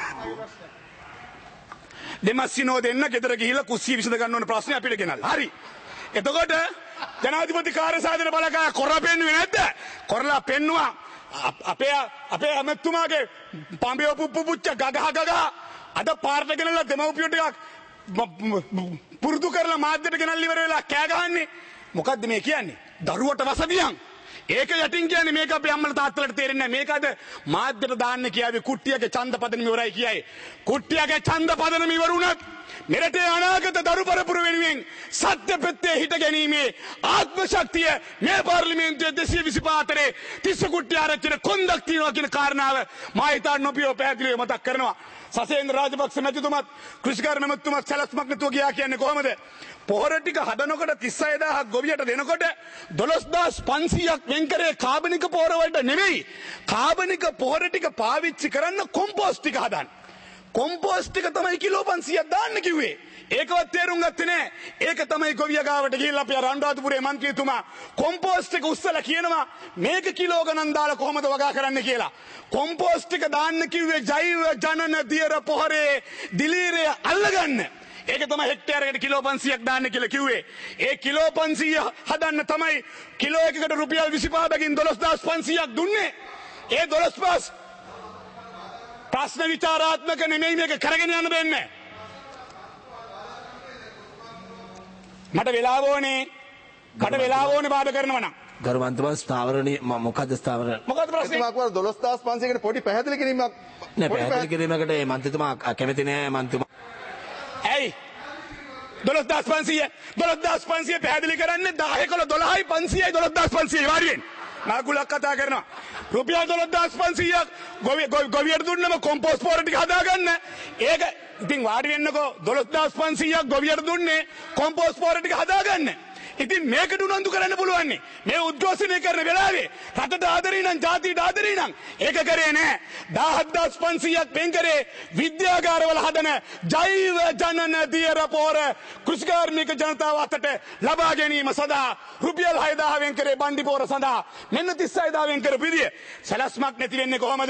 දෙමස්සිනෝ දෙන්න ගෙදර ගිහිල්ලා කුස්සිය විසඳ ගන්න ඕන ප්‍රශ්නේ අපිට ගෙනල්ලා. හරි. එතකොට ජනාධිපති කාර්ය සාධන බලකාය කොරලා පෙන්නුවේ නැද්ද? කොරලා පෙන්නුවා. අපේ අමතුමාගේ පඹය පුප්පුච්ච ගගහ අද පාරට ගෙනල්ලා දෙමව්පියෝ ටිකක් පුරුදු කරලා මාධ්‍යට ගෙනල්ලා ඉවර වෙලා කෑ ගහන්නේ. මොකද්ද මේ කියන්නේ? දරුවට වසදියන්. ඒක යටින් කියන්නේ මේක අපේ අම්මලා තාත්තලාට තේරෙන්නේ නැහැ. මේක අද මාධ්‍යට දාන්න කියාවේ කුට්ටියගේ ඡන්ද පදනම ඉවරයි කියයි. කුට්ටියගේ ඡන්ද පදනම ඉවර වුණත් මෙරටේ අනාගත දරු පරපුර වෙනුවෙන් සත්‍ය පෙත්තේ හිට ගැනීමේ ආත්ම ශක්තිය මේ පාර්ලිමේන්තුවේ 224 තිස්ස කුට්ටිය ආරච්චින කොන්දක් තියනවා කියන කාරණාව මා හිතා නොපියව පැහැදිලිව මතක් කරනවා. සසේන්ද්‍ර රාජපක්ෂ මැතිතුමත් කෘෂිකාර්ය මැතිතුමත් සැලැස්මක් නැතුව ගියා කියන්නේ කොහමද? පොහොර ටික හදනකොට 36000ක් ගොවියට දෙනකොට 12500ක් වෙන් කරේ කාබනික පොහොර වලට නෙමෙයි. කාබනික පොහොර ටික පාවිච්චි කරන්න කොම්පෝස්ට් ටික හදන්න. කොම්පෝස්ට් ටික තමයි කිලෝ 500ක් දාන්න කිව්වේ. ඒකවත් තේරුම් ගත්තේ නැහැ. ඒක තමයි ගොවිය ගාවට ගිහිල්ලා අපි රණ්ඩාතුපුරේ මන්ත්‍රීතුමා කොම්පෝස්ට් ටික උස්සලා කියනවා මේක කිලෝ ගණන් දාලා කොහොමද වගා කරන්න කියලා. කොම්පෝස්ට් ටික දාන්න කිව්වේ ජෛව ජනන දියර පොහොරේ දිලීරය අල්ලගන්න. ඒක තමයි හෙක්ටරයකට කිලෝ 500ක් දාන්න කියලා කිව්වේ. ඒ කිලෝ 500 හදන්න තමයි කිලෝ එකකට රුපියල් 25 බැගින් 12500ක් දුන්නේ. ඒ 125 ප්‍රශ්න විචාරාත්මක නෙමෙයි මේක කරගෙන යන්න දෙන්නේ. මට වෙලාව ඕනේ බාධා කරනවා නම්. ගරු මන්ත්‍රීතුමා ස්ථාවරණේ මොකද්ද ස්ථාවර? මොකද්ද ප්‍රශ්නේ? 12500කට පොඩි පැහැදිලි කිරීමක් නෑ පැහැදිලි කිරීමකට මේ මන්ත්‍රීතුමා කැමති නෑ මන්ත්‍රීතුමා. ඇයි 12500 පැහැදිලි කරන්නේ 10 කළ 12යි 500යි 12500 වාරියෙන් නාගුලක් කතා කරනවා. රුපියල් 12500ක් ගොවියට දුන්නම කොම්පෝස්ට් පොහොර ටික හදාගන්න. ඒක ඉතින් වාඩි වෙන්නකෝ 12500ක් ගොවියට දුන්නේ කොම්පෝස්ට් පොහොර ටික හදාගන්න. ඉතින් මේකට උනන්දු කරන්න පුළුවන් මේ උද්ඝෝෂණය කරන වෙලාවේ රටට ආදරේ නම් ජාතියට ආදරේ නම් ඒක කරේ නෑ. 17500ක් වෙන් කරේ විද්‍යාගාරවල හදන ජෛව ජනන දියර පොහොර කෘෂිකාර්මික ජනතාව අතට ලබා ගැනීම සඳහා රුපියල් 6000 වෙන් කරේ බණ්ඩි පොහොර සඳහා මෙන්න 36000 වෙන් කරපු විදිය. සැලැස්මක් නැති වෙන්නේ කොහමද?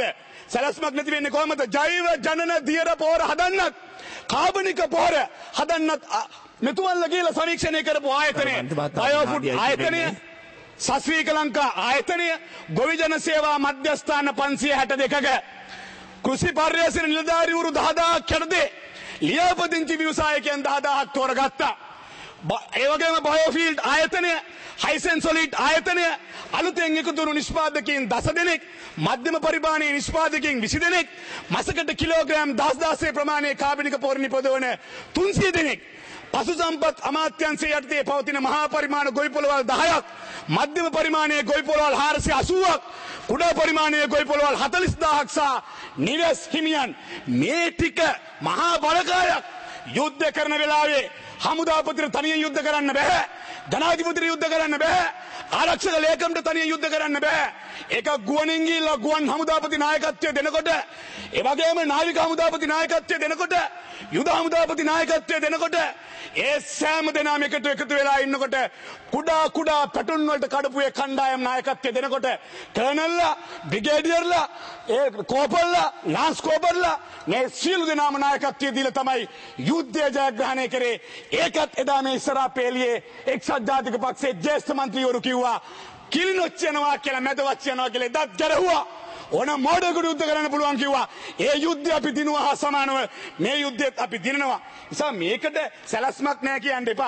ජෛව ජනන දියර පොහොර හදන්නත් කාබනික පොහොර හදන්නත් මෙතුමන්ලා කියලා සමීක්ෂණය කරපු ආයතනය බයෝෆුඩ් ආයතනය සස්ත්‍රීක ලංකා ආයතනය ගොවි ජන සේවා මධ්‍යස්ථාන 562ක කෘෂි පර්යේෂණ නිලධාරීවරු 10000ක් යටතේ ලියාපදිංචි ව්‍යවසායකයන් 10000ක් තෝරගත්තා. ඒ වගේම බයෝෆීල්ඩ් ආයතනය හයිසෙන්සොලිට් ආයතනය අලුතෙන් එකතු වුණු නිෂ්පාදකයන් 10 දෙනෙක් මධ්‍යම පරිමාණයේ නිෂ්පාදකයන් 20 දෙනෙක් මාසකට කිලෝග්‍රෑම් 10000 ප්‍රමාණයේ කාබනික පොහොර නිපදවන 300 දෙනෙක් පසු සම්පත් අමාත්‍යාංශය යටතේ පවතින මහා පරිමාණ ගොවි පොළවල් 10ක් මධ්‍යම පරිමාණයේ ගොවි පොළවල් 480ක් කුඩා පරිමාණයේ ගොවි පොළවල් 40000ක් සහ නිවෙස් හිමියන් මේ ටික මහා බලකායක් යුද්ධ කරන වෙලාවේ හමුදාපතිට තනියෙන් යුද්ධ කරන්න බෑ. ජනාධිපතිට යුද්ධ කරන්න බෑ. ආරක්ෂක ලේකම්ට තනියෙන් යුද්ධ කරන්න බෑ. ඒක ගුවනින් ගිහිල්ලා ගුවන් හමුදාපති නායකත්වය දෙනකොට ඒ වගේම නාවික හමුදාපති නායකත්වය දෙනකොට යුද හමුදාපති නායකත්වය දෙනකොට ඒ සෑම දෙනාම එකතු වෙලා ඉන්නකොට කුඩා පැටුන් වලට කඩපු ඒ කණ්ඩායම් නායකත්වය දෙනකොට කර්නල්ලා බ්‍රිගේඩියර්ලා ඒ කෝපල්ලා ලාන්ස් කෝපල්ලා මේ සියලු දෙනාම නායකත්වය දීලා තමයි යුද්ධය ජයග්‍රහණය කරේ. ඒකත් එදා මේ ඉස්සරහා පෙළියේ එක්සත් ජාතික පක්ෂයේ ජ්‍යෙෂ්ඨ මන්ත්‍රීවරු කිව්වා කිලිනොච් යනවා කියලා මැදවත් යනවා කියලා එදත් ගැරහුවා. ඕන මෝඩයෙකුට යුද්ධ කරන්න පුළුවන් කිව්වා. ඒ යුද්ධය අපි දිනුවා හා සමානව මේ යුද්ධයත් අපි දිනනවා. නිසා මේකට සැලැස්මක් නැහැ කියන්න එපා.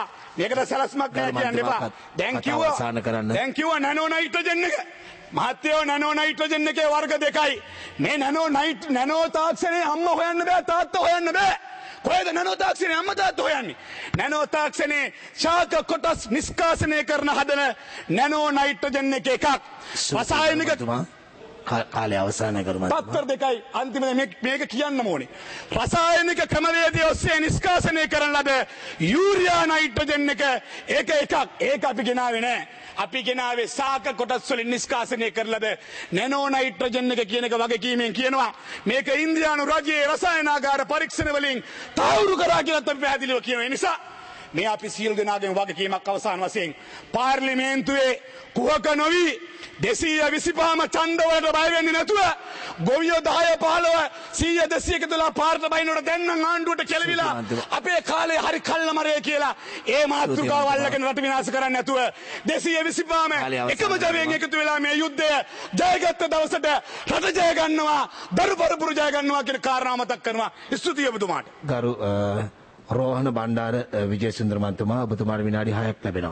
දැන් කිව්වා නැනෝ නයිට්‍රජන් එක. මහත්තයෝ නැනෝ නයිට්‍රජන් එකේ වර්ග දෙකයි. මේ නැනෝ තාක්ෂණයේ අම්මා හොයන්න බෑ තාත්තා හොයන්න බෑ. කොහෙද නැනෝ තාක්ෂණයේ අම්මා තාත්තා හොයන්නේ? නැනෝ තාක්ෂණයේ ශාක කොටස් නිෂ්කාශනය කරන හදන නැනෝ නයිට්‍රජන් එක එකක්. රසායනික කාලය අවසානයි ගරු මන්ත්‍රී. පත්තර දෙකයි අන්තිමට මේක කියන්න ඕනේ. රසායනික ක්‍රමවේදය ඔස්සේ නිෂ්කාශනය කරන ලද යූරියා නයිට්‍රජන් එක ඒක අපි ගෙනාවේ නෑ. අපි ගෙනාවේ සාක කොටස් වලින් නිෂ්කාශනය කරලද නැනෝ නයිට්‍රජන් එක කියන එක වගකීමෙන් කියනවා. මේක ඉන්දියානු රජයේ රසායනාගාර පරීක්ෂණ වලින් තහවුරු කරා කියලා අපි පැහැදිලිව කියනවා. ඒ නිසා මේ අපි සියලු දෙනාගේම වගකීමක් අවසාන වශයෙන් පාර්ලිමේන්තුවේ කුහක නොවි 225ම ඡන්දවලට බය වෙන්නේ නැතුව ගොවියෝ 10 15 100 200 කදලා පාරට බයිනොට දැන් නම් ආණ්ඩුවට කෙලවිලා අපේ කාලේ හරි කල්ලමරේ කියලා ඒ මාතෘකාව අල්ලගෙන රට විනාශ කරන්නේ නැතුව 225ම එකම ජවයෙන් එකතු වෙලා මේ යුද්ධය ජයගත්ත දවසට රට ජය ගන්නවා දරු පරපුරු ජය ගන්නවා කියන කාරණාව මතක් කරනවා. ස්තුතියි ඔබතුමාට. ගරු රෝහණ බණ්ඩාර විජේසුන්දර මන්තුමා ඔබතුමාට විනාඩි 6ක් ලැබෙනවා.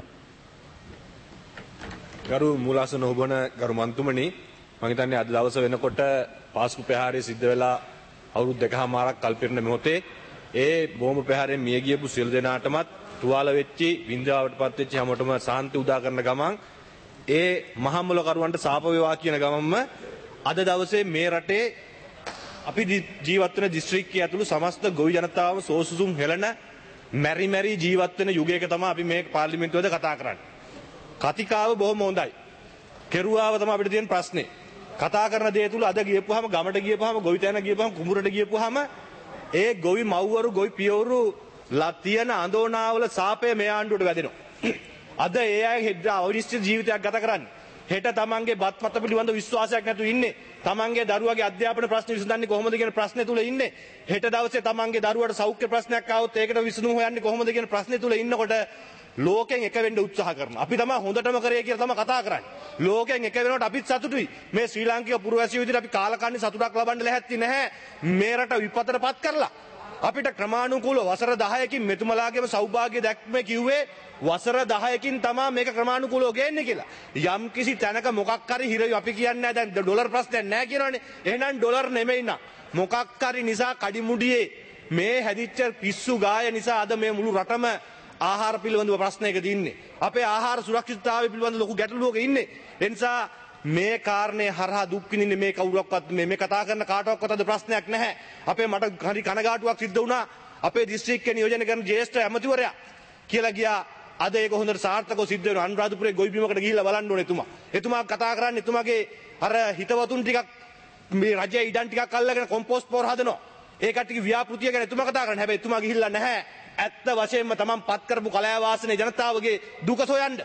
ගරු මූලාසන ඔබන ගරු මන්තුමනි මම හිතන්නේ අද දවස වෙනකොට පාස්කු ප්‍රහාරය සිද්ධ වෙලා අවුරුදු 2කමාරක් කල්පිරන මොහොතේ ඒ බෝම්බ ප්‍රහාරයෙන් මිය ගියපු සියලු දෙනාටමත් තුවාල වෙච්චි වින්දාවටපත් වෙච්චි හැමෝටම සාන්ති උදා කරන ගමන් ඒ මහම්මල කරුවන්ට සාප වේවා කියන ගමන්ම අද දවසේ මේ රටේ අපි ජීවත් වෙන දිස්ත්‍රික්කයේ ඇතුළු සමස්ත ගොවි ජනතාවම සෝසුසුම් හෙළන මැරි මැරි ජීවත් වෙන යුගයක තමයි අපි මේ පාර්ලිමේන්තුවේද කතා කරන්නේ. කතිකාව බොහොම හොඳයි. කෙරුවාව තමයි අපිට තියෙන ප්‍රශ්නේ. කතා කරන දේ තුල අද ගියපුවාම ගමට ගියපුවාම ගොවි තැන ගියපුවාම කුඹුරට ගියපුවාම ඒ ගොවි මව්වරු ගොවි පියවරු තියෙන අඳෝනාවල සාපය මේ ආණ්ඩුවට වැදෙනවා. අද ඒ අය හෙට අවිනිශ්චිත ජීවිතයක් ගත කරන්නේ. හෙට තමන්ගේ බත් මත පිළිබඳ විශ්වාසයක් නැතුව ඉන්නේ. තමන්ගේ දරුවාගේ අධ්‍යාපන ප්‍රශ්න විසඳන්නේ කොහොමද කියන ප්‍රශ්නේ තුල ඉන්නේ. හෙට දවසේ තමන්ගේ දරුවාට සෞඛ්‍ය ප්‍රශ්නයක් ආවොත් ඒකට විසඳුම හොයන්නේ කොහොමද කියන ප්‍රශ්නේ තුල ඉන්නකොට ලෝකෙන් එක වෙන්න උත්සාහ කරනවා. අපි තමයි හොඳටම කරේ කියලා තමයි කතා කරන්නේ. ලෝකෙන් එක වෙනකොට අපිත් සතුටුයි. මේ ශ්‍රී ලාංකික පුරවැසියෝ විදිහට අපි කාලකන්ණි සතුටක් ලබන්න ලැහැත්ති නැහැ. මේ රට විපතටපත් කරලා. අපිට ක්‍රමානුකූලව වසර 10කින් මෙතුමලාගේම සෞභාග්‍ය දැක්ම කිව්වේ වසර 10කින් තමයි මේක ක්‍රමානුකූලව ගේන්නේ කියලා. යම් කිසි තැනක මොකක් හරි හිර අපි කියන්නේ නැහැ දැන් ඩොලර් ප්‍රශ්නයක් නැහැ කියනවනේ. එහෙනම් ඩොලර් නෙමෙයි නා. මොකක් හරි නිසා කඩිමුඩියේ මේ හැදිච්ච පිස්සු ගාය නිසා අද මේ මුළු රටම ආහාර පිළිබඳව ප්‍රශ්නයක තින්නේ. අපේ ආහාර සුරක්ෂිතතාවය පිළිබඳව ලොකු ගැටලුවක ඉන්නේ. ඒ නිසා මේ කාරණේ හරහා දුක් විඳින්නේ මේ කවුරක්වත් මේ කතා කරන කාටවත් අද ප්‍රශ්නයක් නැහැ. අපේ මට හරි කනගාටුවක් සිද්ධ වුණා. අපේ දිස්ත්‍රික්කේ නියෝජනය කරන ජ්‍යෙෂ්ඨ ඇමතිවරයා කියලා ගියා. අද ඒක හොඳට සාර්ථකව සිද්ධ වෙනවා. අනුරාධපුරේ ගොවි බිමකට ගිහිල්ලා බලන්න ඕනේ එතුමා. එතුමා කතා කරන්නේ එතුමාගේ අර හිතවතුන් ටිකක් මේ රජයේ ඉඩම් ටිකක් අල්ලගෙන කොම්පෝස්ට් පොර හදනවා. ඒ කට්ටියගේ ව්‍යාපෘතිය ගැන එතුමා කතා කරන්නේ. හැබැයි එතුමා ගිහිල්ලා නැහැ. ඇත්ත වශයෙන්ම තමන් පත් කරපු කලාව වාසනේ ජනතාවගේ දුක සොයන්න.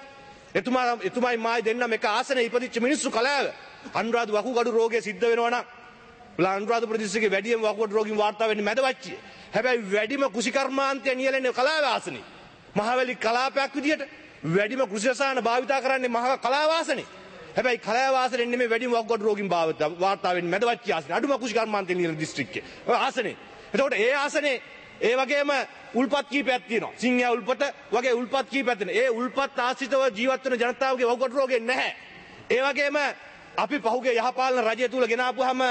එතුමායි මායි දෙන්නම එක ආසනේ ඉපදිච්ච මිනිස්සු කලාව. අනුරාධ වකුගඩු රෝගය සිද්ධ වෙනවා නම් අනුරාධපුර දිස්ත්‍රික්කයේ වැඩිම වකුගඩු රෝගීන් වාර්තා වෙන්නේ මැදවච්චිය. හැබැයි වැඩිම කෘෂිකර්මාන්තය නියැලෙන්නේ කලාව ආසනේ. මහවැලි කලාපයක් විදියට වැඩිම කෘෂි රසායන භාවිතා කරන්නේ මහ කලාව ආසනේ. හැබැයි කලාව ආසනේ නෙමෙයි වැඩිම වකුගඩු රෝගීන් වාර්තා වෙන්නේ මැදවච්චිය ආසනේ. අඩුම කෘෂිකර්මාන්තය නියැලෙන දිස්ත්‍රික්කයේ. ඔය ආසනේ. එතකොට ඒ ආසනේ ඒ වගේම උල්පත් කීපයක් තියෙනවා. සිංහයා උල්පත වගේ උල්පත් කීපයක් තියෙනවා. ඒ උල්පත් ආශ්‍රිතව ජීවත් වෙන ජනතාවගේ වකුගඩු රෝගේ නැහැ. ඒ වගේම අපි පහුගිය යහපාලන රජය තුල ගෙනාපුවාම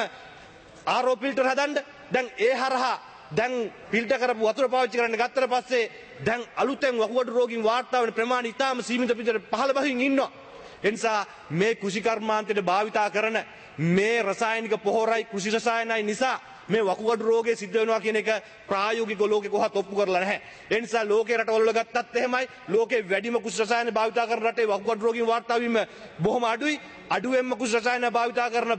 ආරෝ ෆිල්ටර් හදන්න දැන් ඒ හරහා දැන් ෆිල්ටර් කරපු වතුර පාවිච්චි කරන්න ගත්තට පස්සේ දැන් අලුතෙන් වකුගඩු රෝගීන් වාර්තා වෙන ප්‍රමාණය ඉතාම සීමිත පිටට 15 ඉන්නවා. ඒ නිසා මේ කෘෂිකර්මාන්තයට භාවිතා කරන මේ රසායනික පොහොරයි කෘෂි රසායනයි නිසා මේ වකුගඩු රෝගේ සිද්ධ වෙනවා කියන එක ප්‍රායෝගිකව ලෝකේ කොහොත් ඔප්පු කරලා නැහැ. ඒ නිසා ලෝකේ රටවල වල ගත්තත් එහෙමයි. ලෝකේ වැඩිම කෘෂි රසායන භාවිතා කරන රටේ වකුගඩු රෝගීන් වාර්තා වීම බොහොම අඩුයි. අඩුවෙන්ම කෘෂි රසායන භාවිතා කරන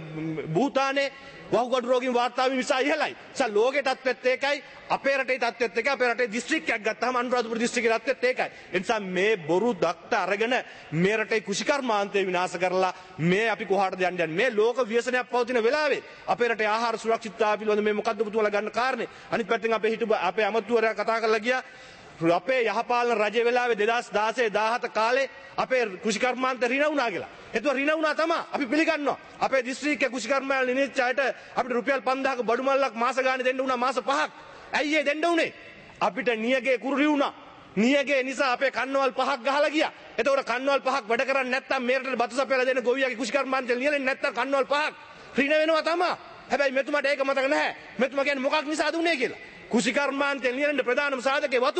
භූතානේ වකුගඩු රෝගීන් වාර්තා වීම නිසා ඉහළයි. නිසා ලෝකේ තත්ත්වෙත් ඒකයි. අපේ රටේ තත්ත්වෙත් ඒකයි. අපේ රටේ දිස්ත්‍රික්කයක් ගත්තාම අනුරාධපුර දිස්ත්‍රික්කේ තත්ත්වෙත් ඒකයි. ඒ නිසා මේ බොරු දක්ත අරගෙන මේ රටේ කෘෂිකර්මාන්තය විනාශ කරලා මේ අපි කොහාටද යන්නේ? මේ ලෝක ව්‍යසනයක් පවතින වෙලාවේ අපේ රටේ ආහාර සුරක්ෂිතතාවය පිළිබඳ මේ මොකද්ද පුතුලා ගන්න කාරණේ? අනිත් පැත්තෙන් අපේ අමතුවරයා කතා කරලා ගියා අපේ යහපාලන රජ වෙලාවේ 2016 17 කාලේ අපේ කෘෂිකර්මාන්ත ඍණ වුණා කියලා. ඒතුව ඍණ වුණා තමයි. අපි පිළිගන්නවා. අපේ දිස්ත්‍රික්කයේ කෘෂිකර්මාල නිනෙච්චයට අපිට රුපියල් 5000ක බඩු මල්ලක් මාස ගානේ දෙන්න උනා මාස 5ක්. ඇයි ඒ දෙන්න උනේ? අපිට නියගේ කුරුරි වුණා. නියගේ නිසා අපේ කන්නවල් 5ක් ගහලා ගියා. එතකොට කන්නවල් 5ක් වැඩ කරන්නේ නැත්නම් මේකට බතු සපයලා දෙන ගොවියාගේ කෘෂිකර්මාන්තය නියැලෙන්නේ නැත්නම් කන්නවල් 5ක් ඍණ වෙනවා තමයි. හැබැයි මෙතුමාට ඒක මතක නැහැ. මෙතුමා කියන්නේ මොකක් නිසාද උනේ කියලා. කෘෂිකර්මාන්තය නියැලෙන්න ප්‍රධානම සාධකේ වතුර.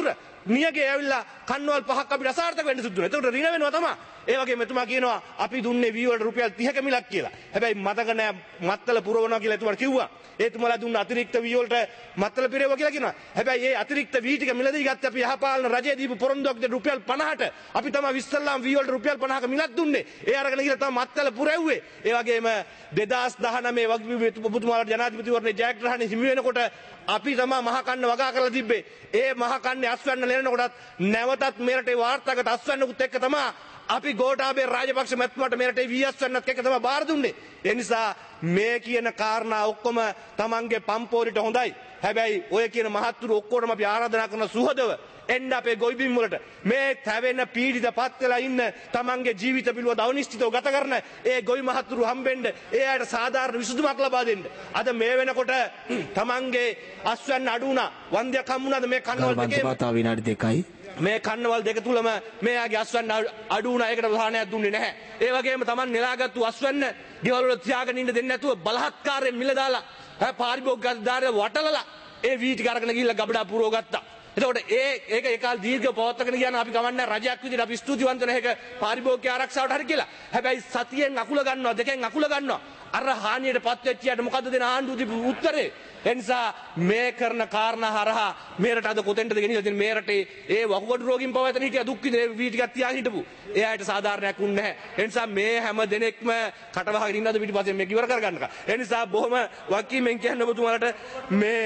නියගේ ඇවිල්ලා කන්නවල් 5ක් අපිට අසාර්ථක වෙන්න සිද්ධ වෙනවා. ඒකට ඍණ වෙනවා තමයි. ඒ වගේම එතුමා කියනවා අපි දුන්නේ වී වලට රුපියල් 30ක මිලක් කියලා. හැබැයි මතක නෑ මත්තල පුරවනවා කියලා එතුමාට කිව්වා. ඒතුමාලා දුන්න අතිරික්ත වී වලට මත්තල පිරෙවුවා කියලා කියනවා. හැබැයි ඒ අතිරික්ත වී ටික මිලදී ගත්තේ අපි යහපාලන රජයේ දීපු පොරොන්දුවක් දෙ රුපියල් 50ට. අපි තමයි ඉස්සල්ලාම වී වලට රුපියල් 50ක මිලක් දුන්නේ. ඒ අරගෙන ගිහලා තමයි මත්තල පුරෙව්වේ. ඒ වගේම 2019 වගේ ඔබතුමාලාට ජනාධිපතිවරණේ ජයග්‍රහණය හිමි වෙනකොට අපි තමයි මහ කන්න වගා කරලා තිබ්බේ. ඒ මහ කන්නේ අස්වැන්න ලෙනකොටත් නැවතත් මෙරට වාර්තාගත අස්වැන්නකුත් එක්ක තමයි අපි ගෝඨාභය රාජපක්ෂ මැතිතුමාට මෙරට වී අස්වැන්නත් එක්ක තමයි බාර දුන්නේ. ඒ නිසා මේ කියන කාරණා ඔක්කොම Tamanගේ පම්පෝරිට හොඳයි. හැබැයි ඔය කියන මහත්තුරු ඔක්කොටම අපි ආරාධනා කරන සුහදව එන්න අපේ ගොයිබිම් වලට මේ තැවෙන පීඩිත පත් වෙලා ඉන්න Tamanගේ ජීවිත පිළිවෙත අනිශ්චිතව ගත කරන ඒ ගොවි මහත්තුරු හම්බෙන්න ඒ අයට සාධාරණ විසඳුමක් ලබා දෙන්න. අද මේ වෙනකොට Tamanගේ අස්වැන්න අඩු වුණා. වන්දයක් හම් වුණාද මේ කන්නවල දෙකේ? විනාඩි 2යි. මේ කන්නවල් දෙක තුලම මෙයාගේ අස්වැන්න අඩු වුණා. ඒකට ප්‍රහාණයක් දුන්නේ නැහැ. ඒ වගේම Taman නෙලාගත්තු අස්වැන්න ගෙවල් වල තියාගෙන ඉන්න දෙන්නේ නැතුව බලහත්කාරයෙන් මිල දාලා පාරිභෝගිකදාරය වටලලා ඒ වී ටික අරගෙන ගිහිල්ලා ගබඩා පුරව ගත්තා. එතකොට ඒක ඒකාල දීර්ඝ පවත්වාගෙන ගියාන අපි කවන්නේ රජයක් විදිහට අපි ස්තුතිවන්ත වෙන එක පාරිභෝගික ආරක්ෂාවට හරි කියලා. හැබැයි සතියෙන් අකුල ගන්නවා දෙකෙන් අකුල ගන්නවා. අර හානියටපත් වෙච්ච යට මොකද්ද දෙන ආණ්ඩුව දීපු උත්තරේ? ඒ නිසා මේ කරන කාරණා හරහා මේ රට අද කොතෙන්ටද ගෙනියලා තියෙන්නේ? මේ රටේ ඒ වකුගඩු රෝගීන් පව එතන හිටියා දුක් විඳින වී ටිකක් තියාගෙන හිටපු. ඒ අයට සාධාරණයක් වුණ නැහැ. ඒ නිසා මේ හැම දෙනෙක්ම කටවහගෙන ඉන්නද පිටිපස්සෙන් මේක ඉවර කරගන්නක. ඒ නිසා බොහොම වකීමෙන් කියන්න ඔබතුමාලට මේ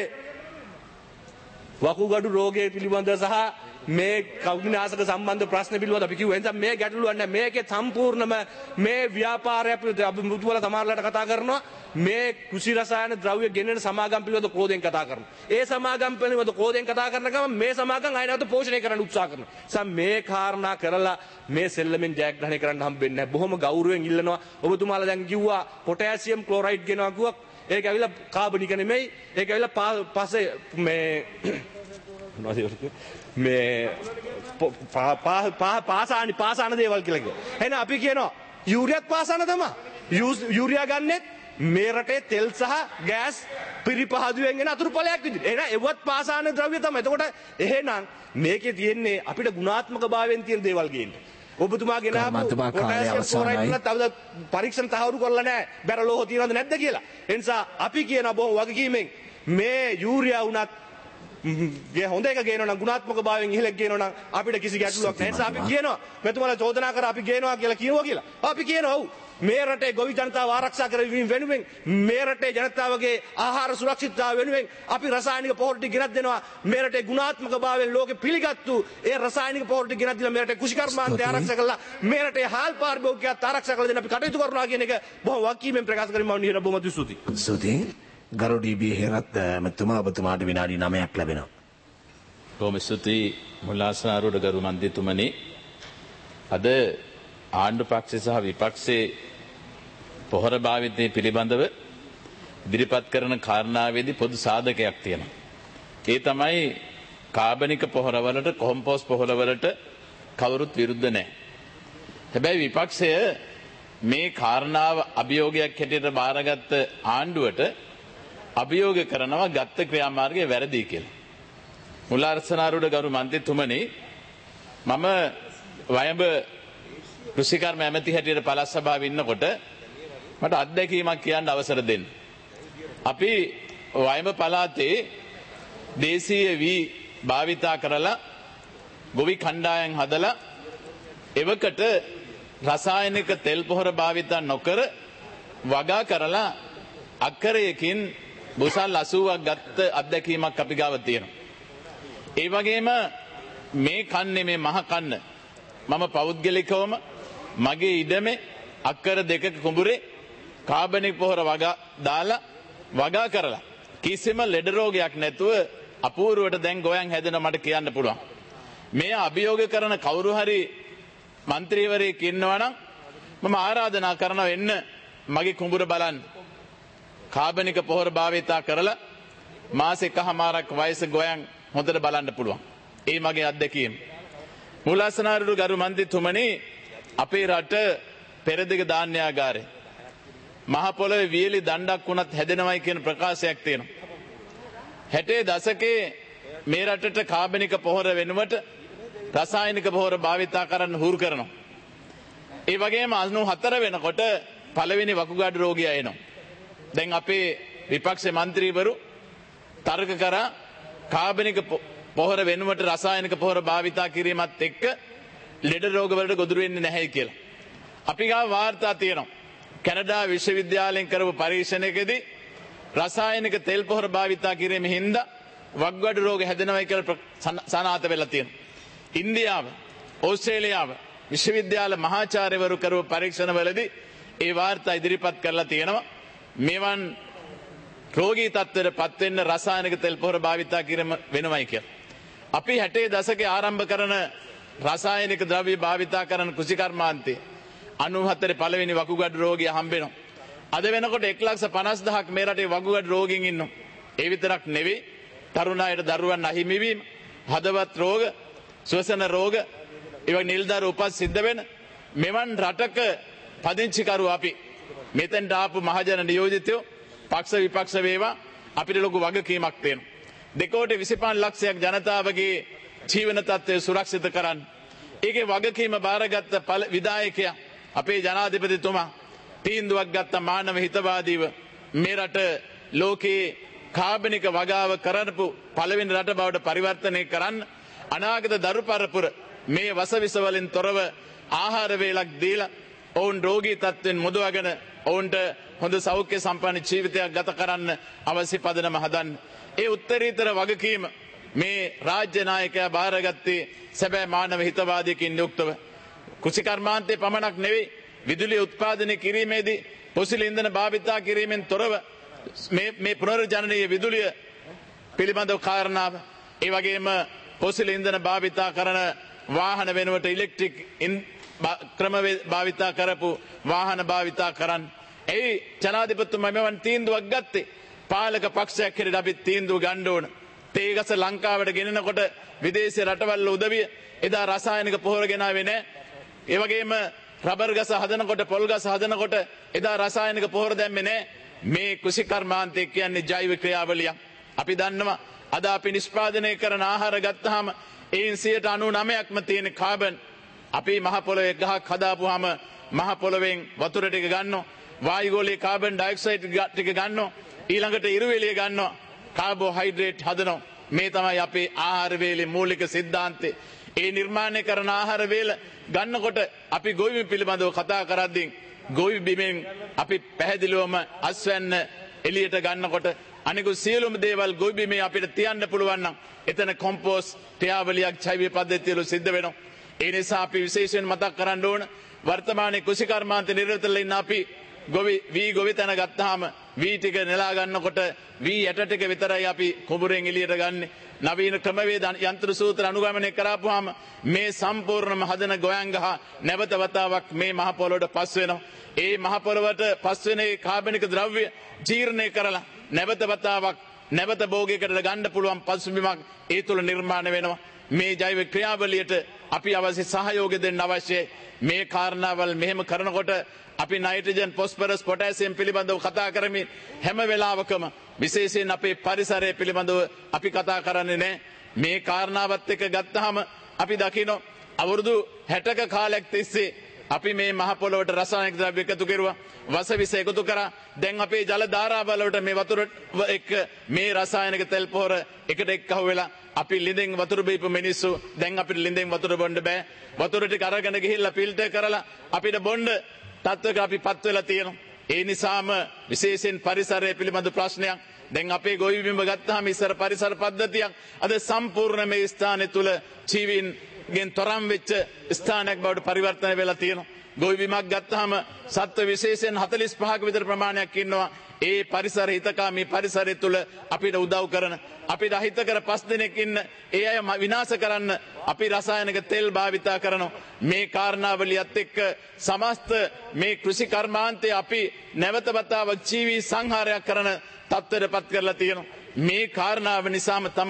වකුගඩු රෝගය පිළිබඳව සහ මේ කෞතුනාශක සම්බන්ධ ප්‍රශ්න පිළිබඳව අපි කිව්වා. එනිසා මේ ගැටලුවක් නැහැ. මේකේ සම්පූර්ණම මේ ව්‍යාපාරය අපි මුතුවල සමහරලාට කතා කරනවා. මේ කෘෂි රසායන ද්‍රව්‍ය ගෙනෙන සමාගම් පිළිබඳව ක්‍රෝධයෙන් කතා කරනවා. ඒ සමාගම් පිළිබඳව ක්‍රෝධයෙන් කතා කරන ගමන් මේ සමාගම් ආයෙ නැවත පෝෂණය කරන්න උත්සාහ කරනවා. නිසා මේ කාරණා කරලා මේ සෙල්ලමෙන් ජයග්‍රහණය කරන්න හම්බෙන්නේ නැහැ. බොහොම ගෞරවයෙන් ඉල්ලනවා. ඔබතුමාලා දැන් කිව්වා පොටෑසියම් ක්ලෝරයිඩ් ගෙනවා කිව්වා. ඒක ඇවිල්ලා කාබනික නෙමෙයි. ඒක ඇවිල්ලා පස්සේ මේ පාසාන දේවල් කියලා කියනවා. එහෙනම් අපි කියනවා යූරියාත් පාසාන තමයි. යූරියා ගන්නෙත් මේ රටේ තෙල් සහ ගෑස් පිරිපහදුවෙන් එන අතුරුඵලයක් විදිහට. එහෙනම් ඒවත් පාසාන ද්‍රව්‍ය තමයි. එතකොට එහෙනම් මේකේ තියෙන්නේ අපිට ගුණාත්මක භාවයෙන් තියෙන දේවල් ගේන්නේ. ඔබතුමා ගෙනාවු පොටෑසියම් ක්ලෝරයිඩ් වලත් තවද පරීක්ෂණ තහවුරු කරලා නැහැ. බැරලෝහ තියනවද නැද්ද කියලා. ඒ නිසා අපි කියන බොහොම වගකීමෙන් මේ යූරියා උනත් හොඳ එක ගේනවා නම් ගුණාත්මක භාවයෙන් ඉහළ ගේනවා නම් අපිට කිසි ගැටලුවක් නැහැ. ඒ නිසා අපි කියනවා මෙතුමාලා චෝදනා කර අපි ගේනවා කියලා. අපි කියනවා ඔව් මේ රටේ ගොවි ජනතාව ආරක්ෂා කරවීම වෙනුවෙන් මේ රටේ ජනතාවගේ ආහාර සුරක්ෂිතතාව වෙනුවෙන් අපි රසායනික පොහොර ටික ගෙනත් දෙනවා. මේ රටේ ගුණාත්මක භාවයෙන් ලෝකෙ පිළිගත්තු ඒ රසායනික පොහොර ටික ගෙනත් දීලා මේ රටේ කුෂිකර්මාන්තය ආරක්ෂා කරලා මේ රටේ හාල් පාරිභෝගිකයත් ආරක්ෂා කරලා දෙන්න අපි කටයුතු කරනවා කියන එක බොහොම වකීමෙන් ප්‍රකාශ කරමින් මම නිහඬ බොහොම ස්තුතියි. ස්තුතියි. ගරු ඩී.බී. හේරත් මෙතුමා ඔබතුමාට විනාඩි 9ක් ලැබෙනවා. බොහොම ස්තුතියි මුල්ලාසනාරුවට ගරු මන්ත්‍රීතුමනි. අද ආණ්ඩු පක්ෂය සහ විපක්ෂයේ පොහොර භාවිතය පිළිබඳව ඉදිරිපත් කරන කාරණාවේදී පොදු සාධකයක් තියෙනවා. ඒ තමයි කාබනික පොහොරවලට කොම්පෝස් පොහොරවලට කවුරුත් විරුද්ධ නැහැ. හැබැයි විපක්ෂය මේ කාරණාව අභියෝගයක් හැටියට බාරගත්ත ආණ්ඩුවට අභියෝග කරනවා ගත්ත ක්‍රියාමාර්ගය වැරදි කියලා. මුල්ලාසනාරුවට ගරු මන්ත්‍රීතුමනි, මම වයඹ කෘෂිකර්ම ඇමති හැටියට පළාත් සභාවේ ඉන්නකොට මට අත්දැකීමක් කියන්න අවසර දෙන්න. අපි වයඹ පළාතේ දේශීය වී භාවිතා කරලා ගොවි කණ්ඩායම් හදලා එවකට රසායනික තෙල් පොහොර භාවිතා නොකර වගා කරලා අක්කරයකින් බුසල් 80ක් ගත්ත අත්දැකීමක් අපි ගාව තියෙනවා. ඒ වගේම මේ කන්නේ මේ මහ කන්න මම පෞද්ගලිකවම මගේ ඉඩමේ අක්කර 2ක කුඹුරේ කාබනික පොහොර දාලා වගා කරලා කිසිම ලෙඩ රෝගයක් නැතුව අපූර්වට දැන් ගෝයන් හැදෙනවා මට කියන්න පුළුවන්. මේ අභියෝග කරන කවුරු හරි മന്ത്രിවරයෙක් ඉන්නවා නම් මම ආරාධනා කරනවා එන්න මගේ කුඹුර බලන්න. කාබනික පොහොර භාවිතා කරලා මාස එකමාරක් වයස ගෝයන් හොඳට බලන්න පුළුවන්. ඒ මගේ අත්දැකීම. මුල්ලාසනාරුඩු ගරු මන්ත්‍රීතුමනි, අපේ රට පෙරදිග ධාන්‍යාගාරය මහ පොළොවේ වියලි දණ්ඩක් වුණත් හැදෙනවයි කියන ප්‍රකාශයක් තියෙනවා. 60 දශකයේ මේ රටට කාබනික පොහොර වෙනුවට රසායනික පොහොර භාවිතා කරන්න හුරු කරනවා. ඒ වගේම 94 වෙනකොට පළවෙනි වකුගඩු රෝගියා එනවා. දැන් අපේ විපක්ෂ මන්ත්‍රීවරු තර්ක කරා කාබනික පොහොර වෙනුවට රසායනික පොහොර භාවිතා කිරීමත් එක්ක ලෙඩ රෝග වලට ගොදුරු වෙන්නේ නැහැ කියලා. අපි ගාව වාර්තා තියෙනවා. කැනඩා විශ්වවිද්‍යාලයෙන් කරපු පරීක්ෂණයකදී රසායනික තෙල් පොහොර භාවිතා කිරීමෙන් හින්දා වකුගඩු රෝග හැදෙනවා කියලා සනාථ වෙලා තියෙනවා. ඉන්දියාව, ඕස්ට්‍රේලියාව විශ්වවිද්‍යාල මහාචාර්යවරු කරපු පරීක්ෂණවලදී ඒ වාර්තා ඉදිරිපත් කරලා තියෙනවා. මෙවන් රෝගී තත්ත්වයට පත් වෙන්න රසායනික තෙල් පොහොර භාවිතා කිරීම වෙනවයි කියලා. අපි 60 දශකයේ ආරම්භ කරන රසායනික ද්‍රව්‍ය භාවිතා කරන කෘෂිකර්මාන්තයේ 94 පළවෙනි වකුගඩු රෝගියා හම්බෙනවා. අද වෙනකොට 1,50,000ක් මේ රටේ වකුගඩු රෝගීන් ඉන්නවා. ඒ විතරක් නෙවෙයි තරුණ අයට දරුවන් අහිමි වීම, හදවත් රෝග, ශ්වසන රෝග, ඒවා නිල්දරු උපත් සිද්ධ වෙන මෙවන් රටක පදිංචිකරු අපි මෙතෙන්ට ආපු මහජන නියෝජිතයෝ පක්ෂ විපක්ෂ වේවා අපිට ලොකු වගකීමක් තියෙනවා. 2.25 ලක්ෂයක් ජනතාවගේ ජීවන තත්ත්වය සුරක්ෂිත කරන්න. ඒකේ වගකීම බාරගත්ත විධායකයා අපේ ජනාධිපතිතුමා තීන්දුවක් ගත්ත මානව හිතවාදීව මේ රට ලෝකයේ කාබනික වගාව කරනපු පළවෙනි රට බවට පරිවර්තනය කරන්න අනාගත දරු පරපුර මේ වසවිස වලින් තොරව ආහාර වේලක් දීලා ඔවුන් රෝගී තත්ත්වෙන් මුදවගෙන ඔවුන්ට හොඳ සෞඛ්‍ය සම්පන්න ජීවිතයක් ගත කරන්න අවශ්‍ය පදනම හදන්න. ඒ උත්තරීතර වගකීම මේ රාජ්‍ය නායකයා බාරගත්තේ සැබෑ මානව හිතවාදයකින් යුක්තව. කෘෂිකර්මාන්තයේ පමණක් නෙවෙයි විදුලිය උත්පාදනය කිරීමේදී පොසිල් ඉන්ධන භාවිතා කිරීමෙන් තොරව මේ පුනර්ජනනීය විදුලිය පිළිබඳව කාරණාව, ඒ වගේම පොසිල් ඉන්ධන භාවිතා කරන වාහන වෙනුවට ඉලෙක්ට්‍රික් ක්‍රම භාවිතා කරපු වාහන භාවිතා කරන්න. ඒ ජනාධිපතිතුමා මෙවන් තීන්දුවක් ගත්තේ පාලක පක්ෂයක් හැටියට අපි තීන්දුව ගන්න ඕන. තේගස ලංකාවට ගෙනනකොට විදේශ රටවල් උදවිය එදා රසායනික පොහොර ගෙනාවේ නැහැ. ඒ වගේම රබර් ගස හදනකොට පොල් ගස හදනකොට එදා රසායනික පොහොර දැම්මේ නැහැ. මේ කෘෂිකර්මාන්තය කියන්නේ ජෛව ක්‍රියාවලියක්. අපි දන්නවා අද අපි නිෂ්පාදනය කරන ආහාර ගත්තාම ඒන් 99%ක්ම තියෙන කාබන්. අපි මහ පොළොවේ ගහක් හදාපුවාම මහ පොළොවෙන් වතුර ටික ගන්නවා, වායුගෝලීය කාබන් ඩයොක්සයිඩ් ටික ගන්නවා, ඊළඟට ඉරු එළිය ගන්නවා, කාබෝහයිඩ්‍රේට් හදනවා. මේ තමයි අපේ ආහාර වේලේ මූලික સિદ્ધාන්තය. ඒ නිර්මාණය කරන ආහාර වේල ගන්නකොට අපි ගොවි පිළිබඳව කතා කරද්දී ගොවි බිමෙන් අපි පැහැදිලිවම අස්වැන්න එළියට ගන්නකොට අනිකුත් සියලුම දේවල් ගොවි බිමේ අපිට තියන්න පුළුවන් නම් එතන කොම්පෝස්ට් ක්‍රියාවලියක් ජෛව පද්ධතිය වල සිද්ධ වෙනවා. ඒ නිසා අපි විශේෂයෙන් මතක් කරන්න ඕන වර්තමානයේ කෘෂිකර්මාන්ත නිරතවල ඉන්න අපි ගොවි තැන ගත්තාම වී ටික නෙලා ගන්නකොට වී යට ටික විතරයි අපි කුඹුරෙන් එළියට ගන්නෙ. නවීන ක්‍රමවේද යන්ත්‍ර සූත්‍ර අනුගමනය කරාපුවාම මේ සම්පූර්ණම හදන ගොයන් ගහ නැවත වතාවක් මේ මහ පොළොවට පස් වෙනවා. ඒ මහ පොළොවට පස් වෙන ඒ කාබනික ද්‍රව්‍ය ජීර්ණය කරලා නැවත වතාවක් නැවත භෝගයකට ගන්න පුළුවන් පසුබිමක් ඒ තුළ නිර්මාණය වෙනවා. මේ ජෛව ක්‍රියාවලියට අපි අවශ්‍ය සහයෝගය දෙන්න අවශ්‍යයි. මේ කාරණාවල් මෙහෙම කරනකොට අපි නයිට්‍රජන්, ෆොස්ෆරස්, පොටෑසියම් පිළිබඳව කතා කරමින් හැම වෙලාවකම විශේෂයෙන් අපේ පරිසරය පිළිබඳව අපි කතා කරන්නේ නැහැ. මේ කාරණාවත් එක්ක ගත්තාම අපි දකිනවා අවුරුදු 60ක කාලයක් තිස්සේ අපි මේ මහ පොළොවට රසායනික ද්‍රව්‍ය එකතු කරුවා, වසවිස එකතු කරා. දැන් අපේ ජල ධාරාවල වලට මේ වතුර එක්ක මේ රසායනික තෙල් පොහොර එකට එක්කහුව වෙලා අපි ලිඳෙන් වතුර බීපු මිනිස්සු දැන් අපිට ලිඳෙන් වතුර බොන්න බෑ. වතුර ටික අරගෙන ගිහිල්ලා ෆිල්ටර් කරලා අපිට බොන්න තත්ත්වයක අපි පත් වෙලා තියෙනවා. ඒ නිසාම විශේෂයෙන් පරිසරය පිළිබඳ ප්‍රශ්නයක්. දැන් අපේ ගොවි බිම ගත්තාම ඉස්සර පරිසර පද්ධතියක් අද සම්පූර්ණ මේ ස්ථානය තුල ජීවීන්ගෙන් තරම් වෙච්ච ස්ථානයක් බවට පරිවර්තනය වෙලා තියෙනවා. ගොවි බිමක් ගත්තාම සත්ත්ව විශේෂයෙන් 45ක විතර ප්‍රමාණයක් ඉන්නවා. ඒ පරිසර හිතකාමී පරිසරය තුල අපිට උදව් කරන, අපිට අහිතකර 5 දෙනෙක් ඉන්න ඒ අය විනාශ කරන්න අපි රසායනික තෙල් භාවිතා කරනවා. මේ කාරණාවලියත් එක්ක සමස්ත මේ කෘෂි කර්මාන්තය අපි නැවත වතාවක් ජීවී සංහාරයක් කරන තත්ත්වයටපත් කරලා තියෙනවා. මේ කාරණාව නිසාම තමයි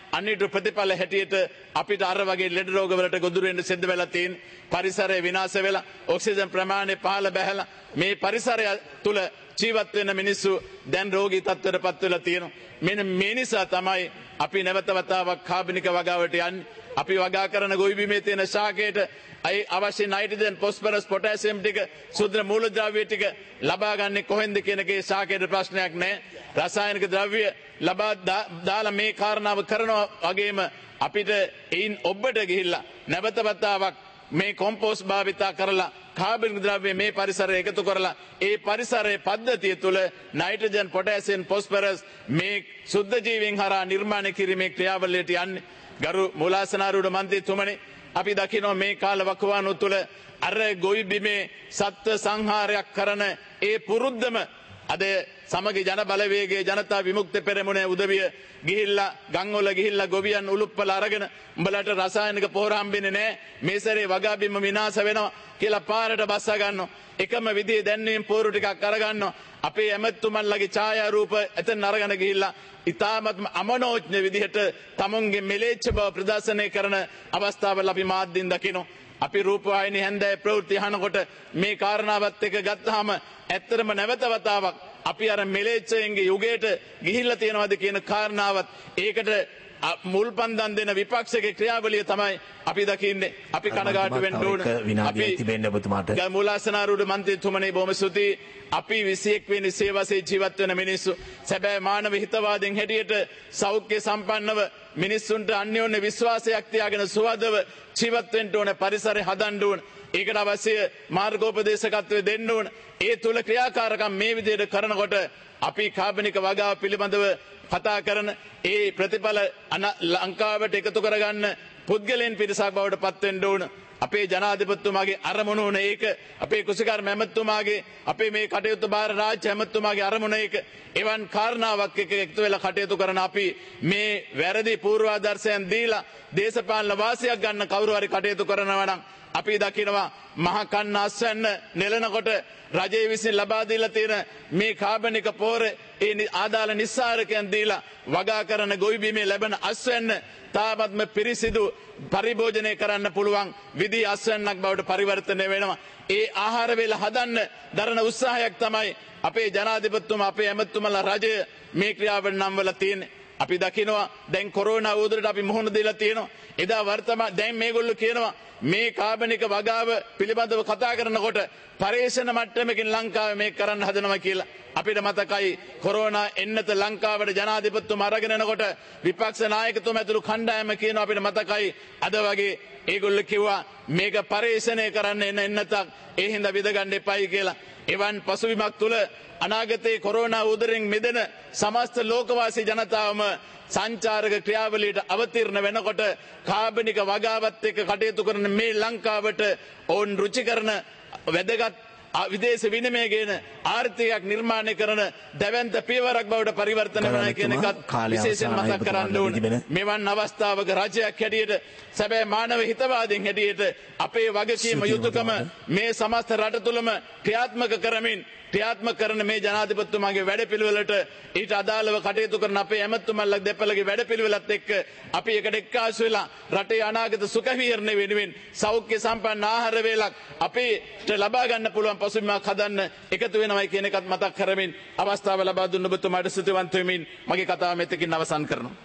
අනිට ප්‍රතිඵල හැටියට අපිට අර වගේ ලෙඩ රෝග වලට ගොදුරු වෙන්න සිද්ධ වෙලා තියෙන පරිසරය විනාශ වෙලා ඔක්සිජන් ප්‍රමාණය පහළ බැහැලා මේ පරිසරය තුල ජීවත් වෙන මිනිස්සු දැන් රෝගී තත්ත්වයට පත් වෙලා තියෙනවා. මෙන්න මේ නිසා තමයි අපි නැවත වතාවක් කාබනික වගාවට යන්නේ. අපි වගා කරන ගොවි බිමේ තියෙන ශාකයට අයි අවශ්‍ය නයිට්‍රජන් පොස්පරස් පොටෑසියම් ටික සුද්ධ මූලද්‍රව්‍ය ටික ලබා ගන්න කොහෙන්ද කියන එකේ ශාකයට ප්‍රශ්නයක් නැහැ. රසායනික ද්‍රව්‍ය ලබා දාලා මේ කාරණාව කරනවා වගේම අපිට ඒන් ඔබට ගිහිල්ලා නැවත වතාවක් මේ කොම්පෝස්ට් භාවිතා කරලා කාබනික ද්‍රව්‍ය මේ පරිසරය එකතු කරලා ඒ පරිසරයේ පද්ධතිය තුළ නයිට්‍රජන් පොටෑසියම් පොස්පරස් මේ සුද්ධ ජීවීන් හරහා නිර්මාණය කිරීමේ ක්‍රියාවලියට යන්නේ. ගරු මූලාසනාරූඪ මන්ත්‍රීතුමනි අපි දකිනවා මේ කාල වකවානුව තුළ අර ගොවි බිමේ සත්ත්ව සංහාරයක් කරන ඒ පුරුද්දම අද සමගි ජන බලවේගයේ ජනතා විමුක්ති පෙරමුණේ උදවිය ගිහිල්ලා ගම්වල ගිහිල්ලා ගොවියන් උලුප්පලා අරගෙන උඹලට රසායනික පොහොර හම්බෙන්නේ නැහැ මේ සැරේ වගා බිම විනාශ වෙනවා කියලා පාරට බස්සා ගන්නවා. එකම විදිහේ දැන්වීම් පෝරු ටිකක් අරගන්නවා. අපේ ඇමතුමන්ලගේ ඡායා රූප එතන අරගෙන ගිහිල්ලා ඉතාමත්ම අමනෝඥ විදිහට තමුන්ගේ මෙලේච්ඡ බව ප්‍රදර්ශනය කරන අවස්ථාවල අපි මාධ්‍යින් දකිනවා. අපි රූපවාහිනී හැන්දෑවේ ප්‍රවෘත්ති අහනකොට මේ කාරණාවත් එක්ක ගත්තාම ඇත්තටම නැවත වතාවක් අපි අර මෙලේච්ඡයන්ගේ යුගයට ගිහිල්ලා තියෙනවද කියන කාරණාවත් ඒකට මුල් පන්දම් දෙන විපක්ෂයේ ක්‍රියාවලිය තමයි අපි දකින්නේ. අපි කනගාටු වෙන්න ඕන. අපි මූලාසනාරූඪ මන්ත්‍රීතුමනි බොහොම ස්තුතියි. අපි 21 වෙනි සේවසේ ජීවත් වෙන මිනිස්සු සැබෑ මානව හිතවාදීන් හැටියට සෞඛ්‍ය සම්පන්නව මිනිස්සුන්ට අන්‍යෝන්‍ය විශ්වාසයක් තියාගෙන සුවදව ජීවත් වෙන්න ඕන පරිසරය හදන්න ඕන. ඒකට අවශ්‍ය මාර්ගෝපදේශකත්වය දෙන්න ඕන. ඒ තුල ක්‍රියාකාරකම් මේ විදිහට කරනකොට අපි කාබනික වගාව පිළිබඳව කතා කරන ඒ ප්‍රතිඵල ලංකාවට එකතු කරගන්න පුද්ගලයන් පිරිසක් බවට පත් වෙන්න ඕන. අපේ ජනාධිපතිතුමාගේ අරමුණ උන ඒක අපේ කුසිකර්ම ඇමතුමාගේ අපේ මේ කටයුතු බාර රාජ්‍ය ඇමතුමාගේ අරමුණ ඒක එවන් කාරණාවක් එක්ක එකතු වෙලා කටයුතු කරන අපි මේ වැරදි පූර්වාදර්ශයන් දීලා දේශපාලන වාසියක් ගන්න කවුරු හරි කටයුතු කරනවා නම් අපි දකිනවා මහ කන්න අස්වැන්න නෙලනකොට රජය විසින් ලබා දීලා තියෙන මේ කාබනික පොහොර ඒ ආදාළ නිස්සාරකයන් දීලා වගා කරන ගොවි බිමේ ලැබෙන අස්වැන්න තාමත්ම පිරිසිදු පරිභෝජනය කරන්න පුළුවන් විදි අස්වැන්නක් බවට පරිවර්තනය වෙනවා. ඒ ආහාර වේල හදන්න දරන උත්සාහයක් තමයි අපේ ජනාධිපතිතුමා අපේ ඇමතුමලා රජය මේ ක්‍රියාවෙන් නම් වල තියෙන්නේ. අපි දකිනවා දැන් කොරෝනා උදුරට අපි මුහුණ දීලා තියෙනවා. එදා වර්තමාන දැන් මේගොල්ලෝ කියනවා මේ කාබනික වගාව පිළිබඳව කතා කරනකොට පරිශන මට්ටමකින් ලංකාවේ මේක කරන්න හදනවා කියලා. අපිට මතකයි කොරෝනා එන්නත ලංකාවට ජනාධිපතිතුමා අරගෙන එනකොට විපක්ෂ නායකතුමා ඇතුළු කණ්ඩායම කියනවා අපිට මතකයි අද වගේ ඒගොල්ලෝ කිව්වා මේක පරිශනය කරන්න එන්නතක් ඒ හින්දා විද ගන්න එපයි කියලා. එවන් පසුබිමක් තුල අනාගතයේ කොරෝනා උදරෙන් මිදෙන සමස්ත ලෝකවාසී ජනතාවම සංචාරක ක්‍රියාවලියට අවතීර්ණ වෙනකොට කාබනික වගාවත් එක්ක කටයුතු කරන මේ ලංකාවට ඕන් රුචි කරන වැදගත් විදේශ විනිමය ගේන ආර්ථිකයක් නිර්මාණය කරන දැවැන්ත පියවරක් බවට පරිවර්තන වෙනවා කියන එකත් විශේෂයෙන් මතක් කරන්න ඕන. මෙවන් අවස්ථාවක රජයක් හැටියට සැබෑ මානව හිතවාදීන් හැටියට අපේ වගකීම යුතුයකම මේ සමස්ත රට තුළම ක්‍රියාත්මක කරමින් ක්‍රියාත්මක කරන මේ ජනාධිපතිතුමාගේ වැඩපිළිවෙලට ඊට අදාළව කටයුතු කරන අපේ ඇමතුමන්ලා දෙපළගේ වැඩපිළිවෙලත් එක්ක අපි එකට එක්කාසු වෙලා රටේ අනාගත සුඛ විහරණය වෙනුවෙන් සෞඛ්‍ය සම්පන්න ආහාර වේලක් අපිට ලබා ගන්න පුළුවන් පසුබිමක් හදන්න එකතු වෙනවයි කියන එකත් මතක් කරමින් අවස්ථාව ලබා දුන්න ඔබතුමාට ස්තුතිවන්ත වෙමින් මගේ කතාව මෙතකින් අවසන් කරනවා.